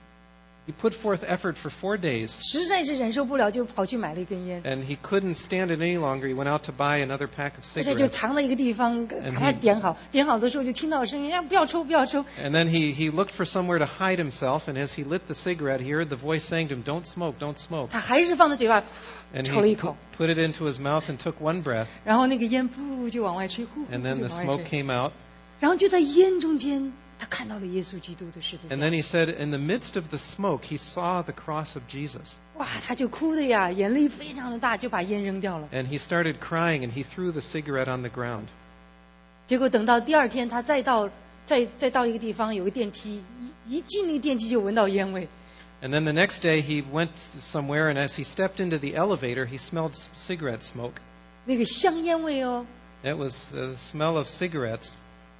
he put forth effort for four days. 实在是忍受不了，就跑去买了一根烟， And he couldn't stand it any longer. He went out to buy another pack of 而且就 cigarettes. 藏在一个地方，把 And 它 he- 点好。点好的时候就听到声音，让不要抽，不要抽。 And then he, he looked for somewhere to hide himself. And as he lit the cigarette, he heard the voice saying to him, "Don't smoke, don't smoke." 他还是放在嘴巴， And 抽了一 he 口， put it into his mouth and took one breath. 然后那个烟噗就往外吹，呼呼 And 就 then the 往外 smoke 吹。 came out. 然后就在烟中间，他看到了耶稣基督的十字架 And。then he said, in the midst of the smoke, he saw the cross of Jesus. 哇，他就哭的呀，眼泪非常的大，就把烟扔掉了。 And he started crying and he threw the cigarette on the ground. 结果等到第二天，他再到再再到一个地方，有个电梯，一一进那个电梯就闻到烟味。 And then the next day he went somewhere, and as he stepped into the elevator, he smelled c- cigarette smoke. 那个香烟味哦 It was the smell of cigarettes,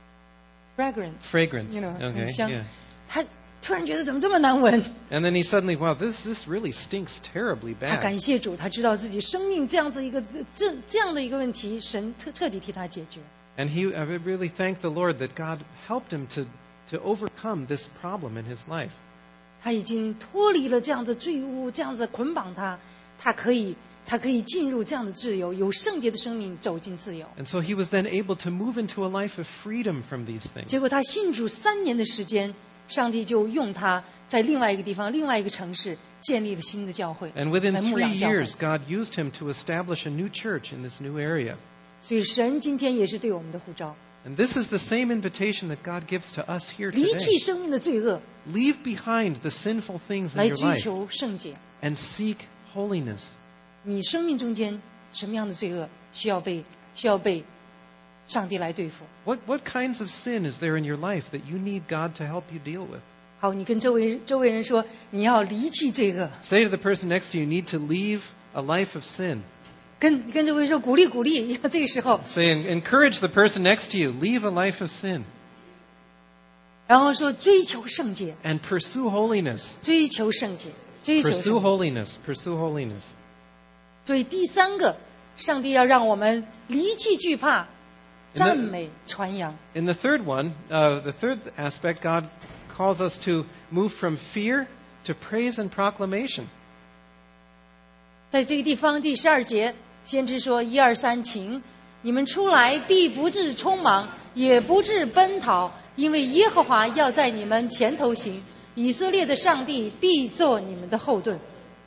，fragrance， fragrance. you know， Okay, 很香 yeah.。 他突然觉得怎么这么难闻？ And then he suddenly, wow, this this really stinks terribly 他 bad. 感谢主，他知道自己生命这样子一个这这这样的一个问题，神彻彻底替他解决。 And he I really thanked the Lord that God helped him to to overcome this problem in his life. 他已经脱离了这样的罪恶，这样子捆绑他，他可以他可以进入这样的自由，有圣洁的生命走进自由。 And so he was then able to move into a life of freedom from these things. 结果他信主三年的时间，上帝就用他在另外一个地方、另外一个城市建立了新的教会， And within 来牧 three 养教会。 years, God used him to establish a new church in this new area. 所以神今天也是对我们的呼召， And this is the same invitation that God gives to us here 离 today. 弃生命的罪恶， Leave behind the sinful things in 来 your 追 life 求圣洁。 and seek holiness. 你生命中间什么样的罪恶需要被需要被上帝来对付？ What, what kinds of sin is there in your life that you need God to help you deal with? 好，你跟周围周围人说，你要离弃罪恶， Say to the person next to you, you need to leave a life of sin. 跟跟周围说鼓励鼓励。要这个时候， Say, encourage the person next to you, leave a life of sin 然后说追求圣洁， and pursue holiness. 追求圣洁，追求 Pursue 圣洁。 holiness. Pursue holiness. 所以第三个，上帝要让我们离弃惧怕，赞美传扬。 In the third one, uh, the third aspect, God calls us to move from fear to praise and proclamation. 在这个地方第十二节，先知说：“一二三，请你们出来，必不致匆忙，也不致奔逃，因为耶和华要在你们前头行，以色列的上帝必做你们的后盾。”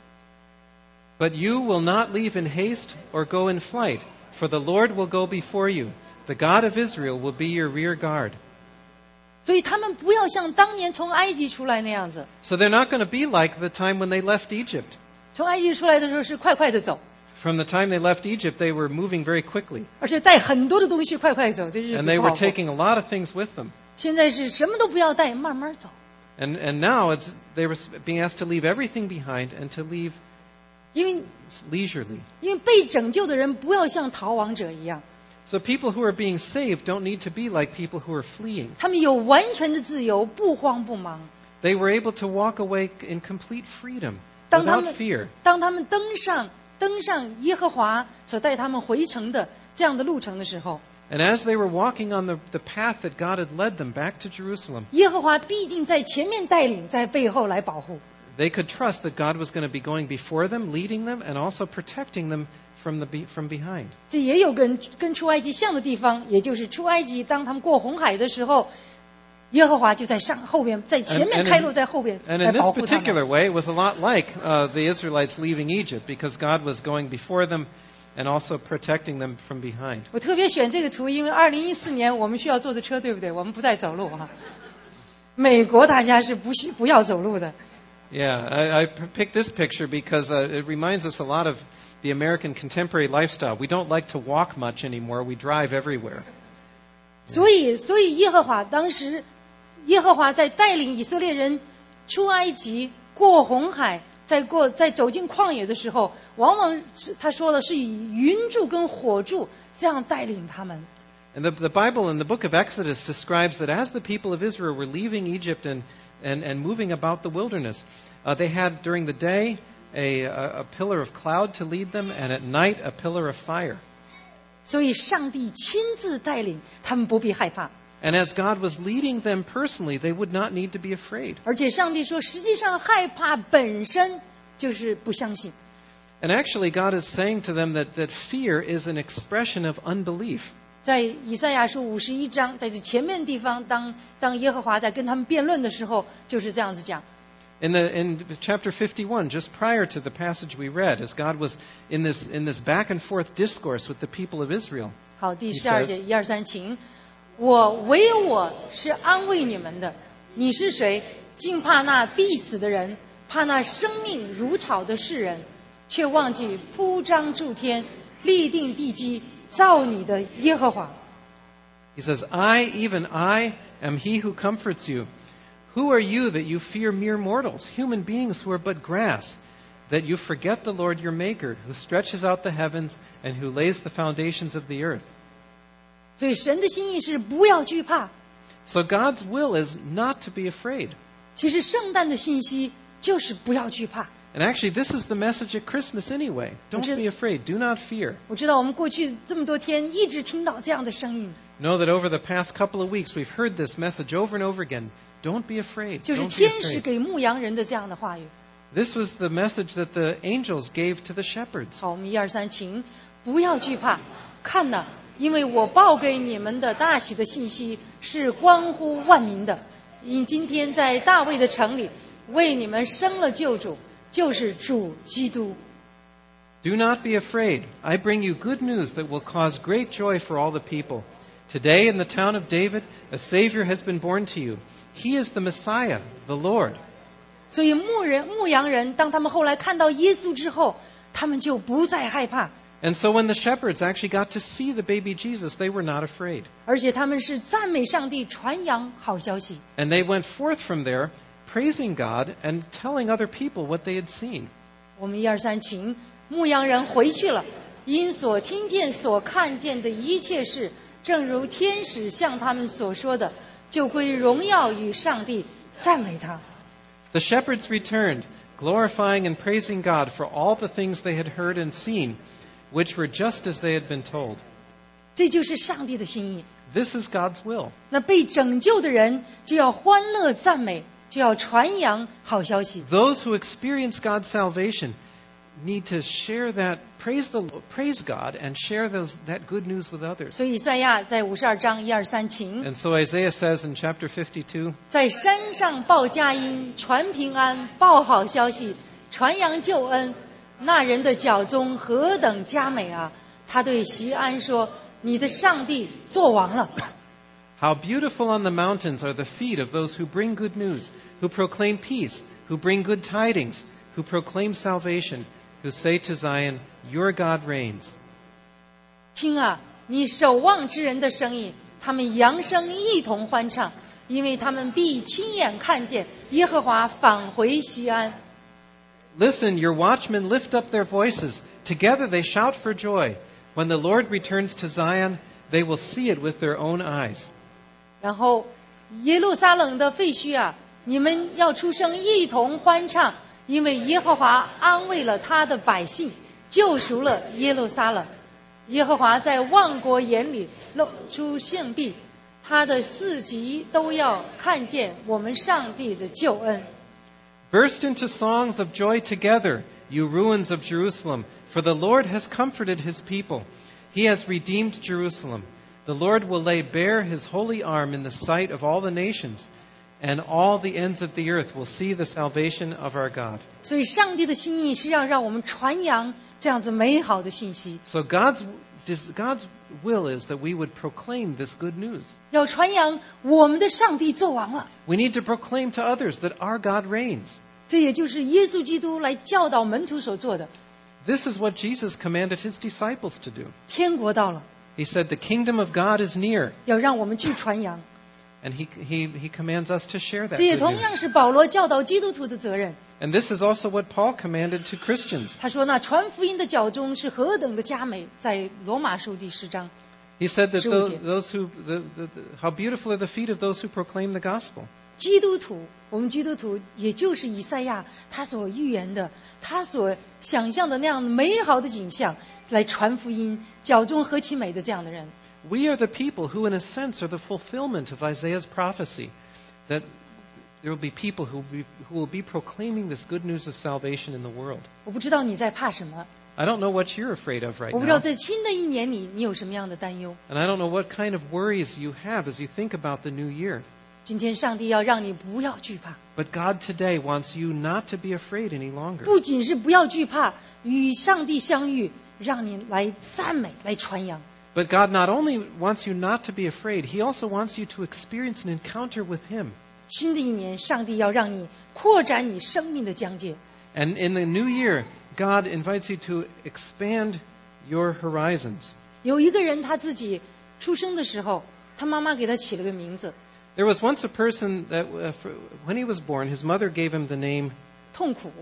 But you will not leave in haste or go in flight, for the Lord will go before you. The God of Israel will be your rear guard. 所以他们不要像当年从埃及出来那样子， So they're not going to be like the time when they left Egypt. 从埃及出来的时候是快快的走， From the time they left Egypt, they were moving very quickly. 而且带很多的东西，快快走，这日 And 子 they 不 were 好过。 taking a lot of things with them. 现在是什么都不要带，慢慢走， And, and now it's, they were being asked to leave everything behind and to leave 因为 leisurely. 因为被拯救的人不要像逃亡者一样， So people who are being saved don't need to be like people who are fleeing. 他们有完全的自由，不慌不忙。 They were able to walk away in complete freedom 当他 without 们 fear. 当他们登上登上耶和华所带他们回程的这样的路程的时候， And as they were walking on the, the path that God had led them back to Jerusalem, 耶和华必定在前面带领，在背后来保护。 they could trust that God was going to be going before them, leading them, and also protecting them from, the be, from behind. 这也有跟跟出埃及像的地方，也就是出埃及当他们过红海的时候，耶和华就在上后边，在前 And, 面 and 开路， in, 在后边 and 来 in this 保护他们。 particular way, it was a lot like uh, the Israelites leaving Egypt because God was going before them and also protecting them from behind. 我特别选这个图，因为二零一四年我们需要坐着车，对不对？我们不再走路哈。美国大家是不需不要走路的。 Yeah, I, I p- picked this picture because uh, it reminds us a lot of the American contemporary lifestyle. We don't like to walk much anymore. We drive everywhere. 所以，所以耶和华当时，耶和华在带领以色列人出埃及、过红海，在过在走进旷野的时候，往往是他说的是以云柱跟火柱这样带领他们。 And the, the Bible in the book of Exodus describes that as the people of Israel were leaving Egypt and, and, and moving about the wilderness, uh, they had during the day a, a, a pillar of cloud to lead them, and at night a pillar of fire. 所以上帝亲自带领他们，不必害怕。 And as God was leading them personally, they would not need to be afraid. 而且上帝说，实际上害怕本身就是不相信。 And actually, God is saying to them that, that fear is an expression of unbelief. 在以赛亚书五十一章，在这前面地方，当当耶和华在跟他们辩论的时候，就是这样子讲。 In the in chapter fifty-one, just prior to the passage we read, as God was in this in this back and forth discourse with the people of Israel. 好，第十二节一二三，请我唯有我是安慰你们的，你是谁？竟怕那必死的人，怕那生命如草的世人，却忘记铺张诸天、立定地基。造你的耶和华。 He says, I, even I, am he who comforts you. Who are you that you fear mere mortals, human beings who are but grass, that you forget the Lord your Maker, who stretches out the heavens and who lays the foundations of the earth? 所以神的心意是不要惧怕。 So God's will is not to be afraid. 其实圣诞的信息就是不要惧怕。 And actually, this is the message at Christmas anyway. Don't be afraid. Do not fear. 我知道我们过去这么多天一直听到这样的声音。 Know that over the past couple of weeks we've heard this message over and over again. Don't be afraid. 就是 Don't be 天使 afraid. 给牧羊人的这样的话语。 This was the message that the angels gave to the shepherds. 好，我们一二三，请不要惧怕，看哪，因为我报给你们的大喜的信息是关乎万民的。因今天在大卫的城里为你们生了救主。 就是主基督。 Do not be afraid. I bring you good news that will cause great joy for all the people. Today in the town of David, a Savior has been born to you. He is the Messiah, the Lord. 所以牧人、牧羊人，当他们后来看到耶稣之后，他们就不再害怕。 And so when the shepherds actually got to see the baby Jesus, they were not afraid. 而且他们是赞美上帝，传扬好消息。 And they went forth from there, praising God and telling other people what they had seen. 我们一二三，请牧羊人回去了，因所听见、所看见的一切事，正如天使向他们所说的，就归荣耀与上帝，赞美他。 The shepherds returned, glorifying and praising God for all the things they had heard and seen, which were just as they had been told. 这就是上帝的心意。 This is God's will. 那被拯救的人就要欢乐赞美。 就要传扬好消息。 Those who experience God's salvation need to share that, praise the praise God, and share those that good news with others. 所以以赛亚在五十二章一二三，请 And so Isaiah says in chapter fifty-two, 在山上报佳音，传平安，报好消息，传扬救恩。那人的脚中何等佳美啊！他对锡安说：“你的上帝作王了。” How beautiful on the mountains are the feet of those who bring good news, who proclaim peace, who bring good tidings, who proclaim salvation, who say to Zion, Your God reigns. 听啊，你守望之人的声音，他们扬声一同欢唱，因为他们必亲眼看见耶和华返回锡安。 Listen, your watchmen lift up their voices. Together they shout for joy. When the Lord returns to Zion, they will see it with their own eyes. 然后，耶路撒冷的废墟啊，你们要出声一同欢唱，因为耶和华安慰了他的百姓，救赎了耶路撒冷。耶和华在万国眼里露出圣地，他的四极都要看见我们上帝的救恩。 Burst into songs of joy together, you ruins of Jerusalem, for the Lord has comforted his people. He has redeemed Jerusalem. The Lord will lay bare his holy arm in the sight of all the nations, and all the ends of the earth will see the salvation of our God. 所以，上帝的心意是要让我们传扬这样子美好的信息。 So God's God's will is that we would proclaim this good news. 要传扬我们的上帝作王了。 We need to proclaim to others that our God reigns. 这也就是耶稣基督来教导门徒所做的。 This is what Jesus commanded his disciples to do. 天国到了， He said, "The kingdom of God is near." 要让我们去传扬。 And he, he, he commands us to share that 这也 good 同 news. 样是保罗教导基督徒的责任。 And this is also what Paul commanded to Christians. 他说：“那传福音的脚中是何等的佳美，在罗马书第十章。” He said that 十五 those, 节。 those who, the, the, the, how beautiful are the feet of those who proclaim the gospel. 基督徒，我们基督徒也就是以赛亚他所预言的，他所想象的那样美好的景象，来传福音，脚中何其美的这样的人。 We are the people who, in a sense, are the fulfillment of Isaiah's prophecy, that there will be people who will be, who will be proclaiming this good news of salvation in the world. 我不知道你在怕什么， I don't know what you're afraid of right 我不知道 now. 在新的一年里你有什么样的担忧。 And I don't know what kind of worries you have as you think about the new year. 今天上帝要让你不要惧怕， But God today wants you not to be afraid any longer. 不仅是不要惧怕，与上帝相遇，让你来赞美，来传扬。 But God not only wants you not to be afraid, He also wants you to experience an encounter with Him. 新的一年，上帝要让你扩展你生命的疆界。 And in the new year, God invites you to expand your horizons. 有一个人他自己出生的时候，他妈妈给他起了个名字， There was once a person that, uh, for, when he was born, his mother gave him the name 痛苦。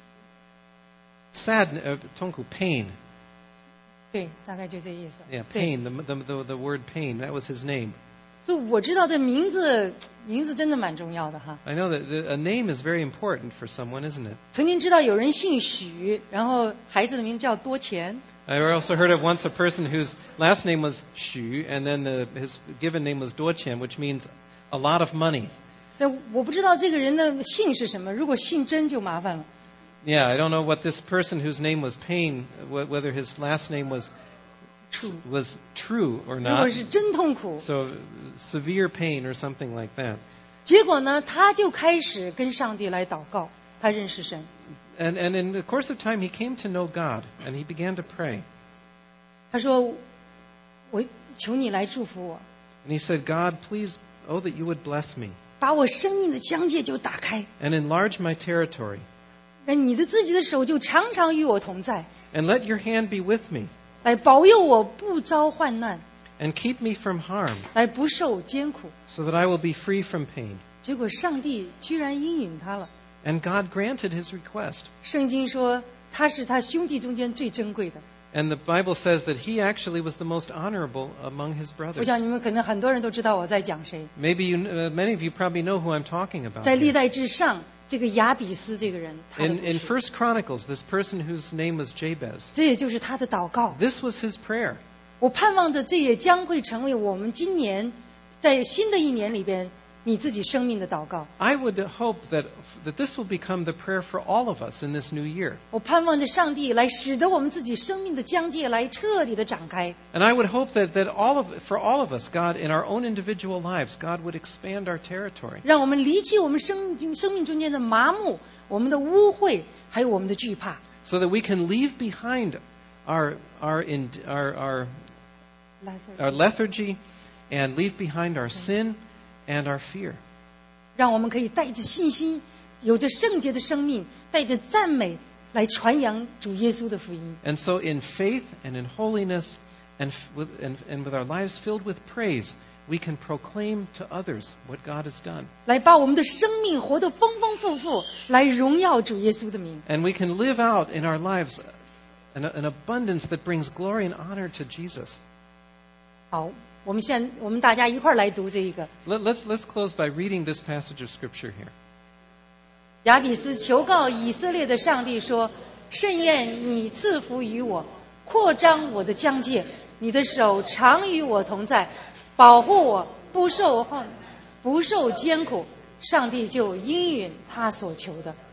sad, uh, tonku, pain. 对，大概就这意思。 Yeah, 对， pain. The, the, the, the word pain. That was his name. 所以我知道这名字，名字真的蛮重要的哈。 I know that the, a name is very important for someone, isn't it? 曾经知道有人姓许，然后孩子的名字叫多钱。 I also heard of once a person whose last name was Xu, and then the, his given name was Duoqian, which means a lot of money. 这我不知道这个人的姓是什么，如果姓真就麻烦了。 Yeah, I don't know what this person whose name was Pain, wh- whether his last name was True. was true or 如果 not. 是真痛苦， So severe pain or something like that. 结果呢，他就开始跟上帝来祷告，他认识神。 And and in the course of time, he came to know God, and he began to pray. 他说：“我求你来祝福我， And he said, God, please, oh, that you would bless me 把我生命的疆界就打开， and enlarge my territory, 那你的自己的手就常常与我同在， and let your hand be with me, 来保佑我不遭患难， and keep me from harm, 来不受艰苦。 so that I will be free from pain. ” 结果上帝居然应允他了。 And God granted his request. 圣经说他是他兄弟中间最珍贵的。 And the Bible says that he actually was the most honorable among his 我 brothers. 想你们可能很多人都知道我在讲谁。 Maybe you, uh, many of you probably know who I'm talking about. 在历 here. 代志上，这个亚比斯这个人，他的 In, 故 in 事 First Chronicles, this person whose name was Jabez, 这也就是他的祷告。 this was his prayer. 我盼望着这也将会成为我们今年在新的一年里边你自己生命的祷告。 I would hope that, that this will become the prayer for all of us in this new year. 我盼望着上帝来使得我们自己生命的疆界来彻底的展开。 And I would hope that, that all of, for all of us, God, in our own individual lives, God would expand our territory. 让我们离弃我们生生命中间的麻木、我们的污秽，还有我们的惧怕。 So that we can leave behind our, our, in, our, our, our lethargy and leave behind our sin and our fear. 让我们可以带着信心，有着圣洁的生命，带着赞美来传扬主耶稣的福音。 And so in faith and in holiness and f- with, and, and with our lives filled with praise, we can proclaim to others what God has done. 来把我们的生命活得丰丰富富，来荣耀主耶稣的名。 And we can live out in our lives an, an abundance that brings glory and honor to Jesus. 好，我们现在我们大家一块儿来读这一个 Let, let's, let's close by reading this passage of Scripture here. 亚比斯求告以色列的上帝说：“盛宴你赐福于我，扩张我的疆界，你的手常与我同在，保护我不受患不受艰苦。”上帝就应允他所求的。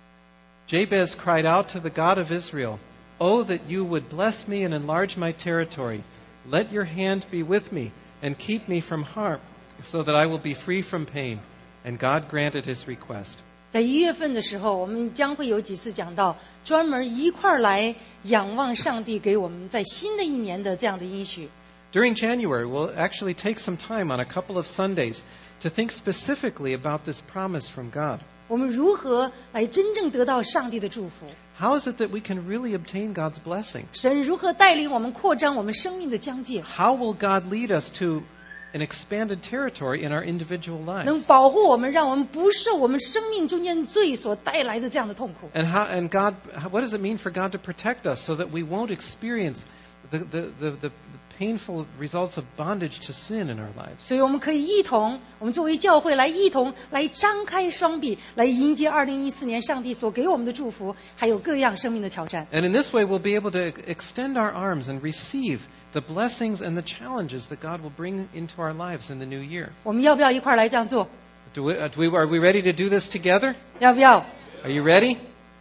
Jabez cried out to the God of Israel, "Oh, that you would bless me and enlarge my territory. Let your hand be with me and keep me from harm, so that I will be free from pain." And God granted his request. 在一月份的时候，我们将会有几次讲到，专门一块儿来仰望上帝给我们在新的一年的这样的应许。 During January, we'll actually take some time on a couple of Sundays to think specifically about this promise from God. 我们如何来真正得到上帝的祝福？ How is it that we can really obtain God's blessing? 神如何带领我们扩张我们生命的疆界？ How will God lead us to an expanded territory in our individual 能 lives? 保护我们，让我们不受我们生命中间罪所带来的这样的痛苦。 And how and God what does it mean for God to protect us so that we won't experience the the, the, the painful results of bondage to sin in our lives? 所以我们可以一同，我们作为教会来一同来张开双臂，来迎接二零一四年上帝所给我们的祝福，还有各样生命的挑战。 And in this way we'll be able to extend our arms and receive the blessings and the challenges that God will bring into our lives in the new year. 我们要不要一块儿来这样做？ Do we, uh, do we, are we ready to do this together? 要不要？ Are you ready?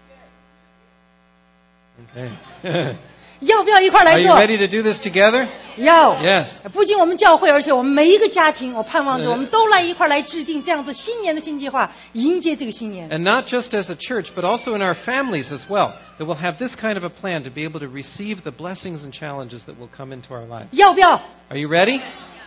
Okay. 要不要一块儿 Are 来 you 做？ ready to do this together? 要。 Yes. 不仅我们教会，而且我们每一个家庭，我盼望着我们都来一块儿来制定这样子新年的新计划，迎接这个新年。 And not just as a church, but also in our families as well, that we'll have this kind of a plan to be able to receive the blessings and challenges that will come into our lives. 要不要？ Are you ready?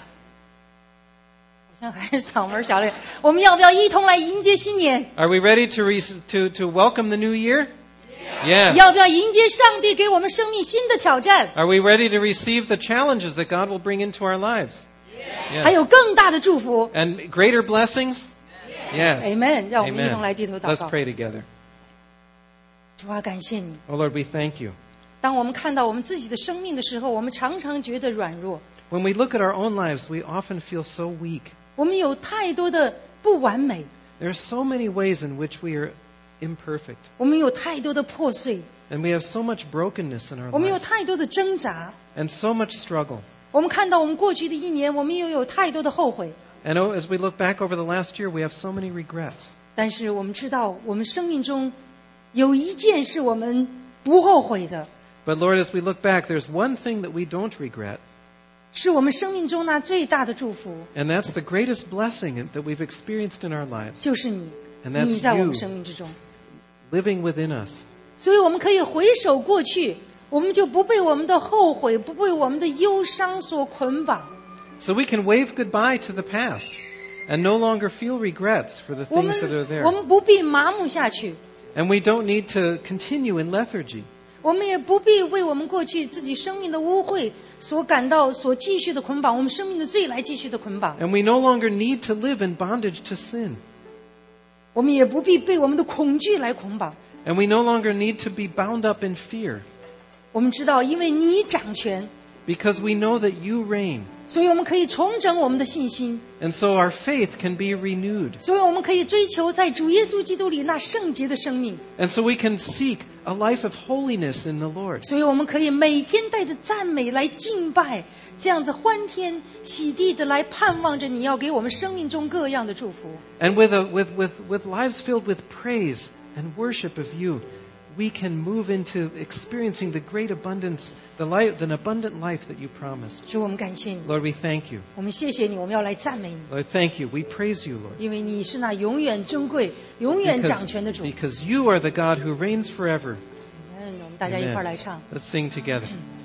好像还是嗓门小了。我们要不要一同来迎接新年？ Are we ready to, re- to, to welcome the new year? Yes. 要不要迎接上帝给我们生命新的挑战？ Are we ready to receive the challenges that God will bring into our lives? 还 Yes. 有更大的祝福。 And greater blessings? Yes. Amen。让我们一同 Amen. 来低头祷 Let's 告。 pray together. 主啊，感谢你。 Oh Lord, we thank you. 当我们看到我们自己的生命的时候，我们常常觉得软弱。 When we look at our own lives, we often feel so weak. 我们有太多的不完美， There are so many ways in which we are imperfect. 我们有太多的破碎， And we have so much brokenness in our 我们有 lives. 太多的挣扎。 And so much struggle. 我们看到我们过去的一年，我们又有太多的后悔。 And oh, as we look back over the last year, we have so many regrets. 但是我们知道，我们生命中有一件是我们不后悔的， But Lord, as we look back, there's one thing that we don't regret. 是我们生命中那最大的祝福， And that's the greatest blessing that we've experienced in our lives, 就是你， And that's 你在我 you. 们生命之中。 living within us. 所以我们可以回首过去，我们就不被我们的后悔，不被我们的忧伤所捆绑。 So we can wave goodbye to the past and no longer feel regrets for the 我们 things that are 我 there. 们不必麻木下去， And we don't need to continue in lethargy. 我们也不必为我们过去自己生命的污秽所感到所继续的捆绑，我们生命的罪来继续的捆绑。 And we no longer need to live in bondage to sin. 我们也不必被我们的恐惧来捆绑。 And we no longer need to be bound up in fear 我们知道，因为你掌权， because we know that you reign. 所以我们可以重整我们的信心， And so our faith can be renewed. 所以我们可以追求在主耶稣基督里那圣洁的生命， And so we can seek a life of holiness in the Lord. 所以我们可以每天带着赞美来敬拜，这样子欢天喜地的来盼望着你要给我们生命中各样的祝福。 And with, a, with, with, with lives filled with praise and worship of you, we can move into experiencing the great abundance, the, life, the abundant life that you promised. 主，我们感谢你， Lord, we thank you. 我们谢谢你，我们要来赞美你， Lord, thank you. We praise you, Lord. 因为你是那永远珍贵、永远 Because, 掌权的主。 because you are the God who reigns forever. 嗯，我们大家一块儿来唱。 Let's sing together.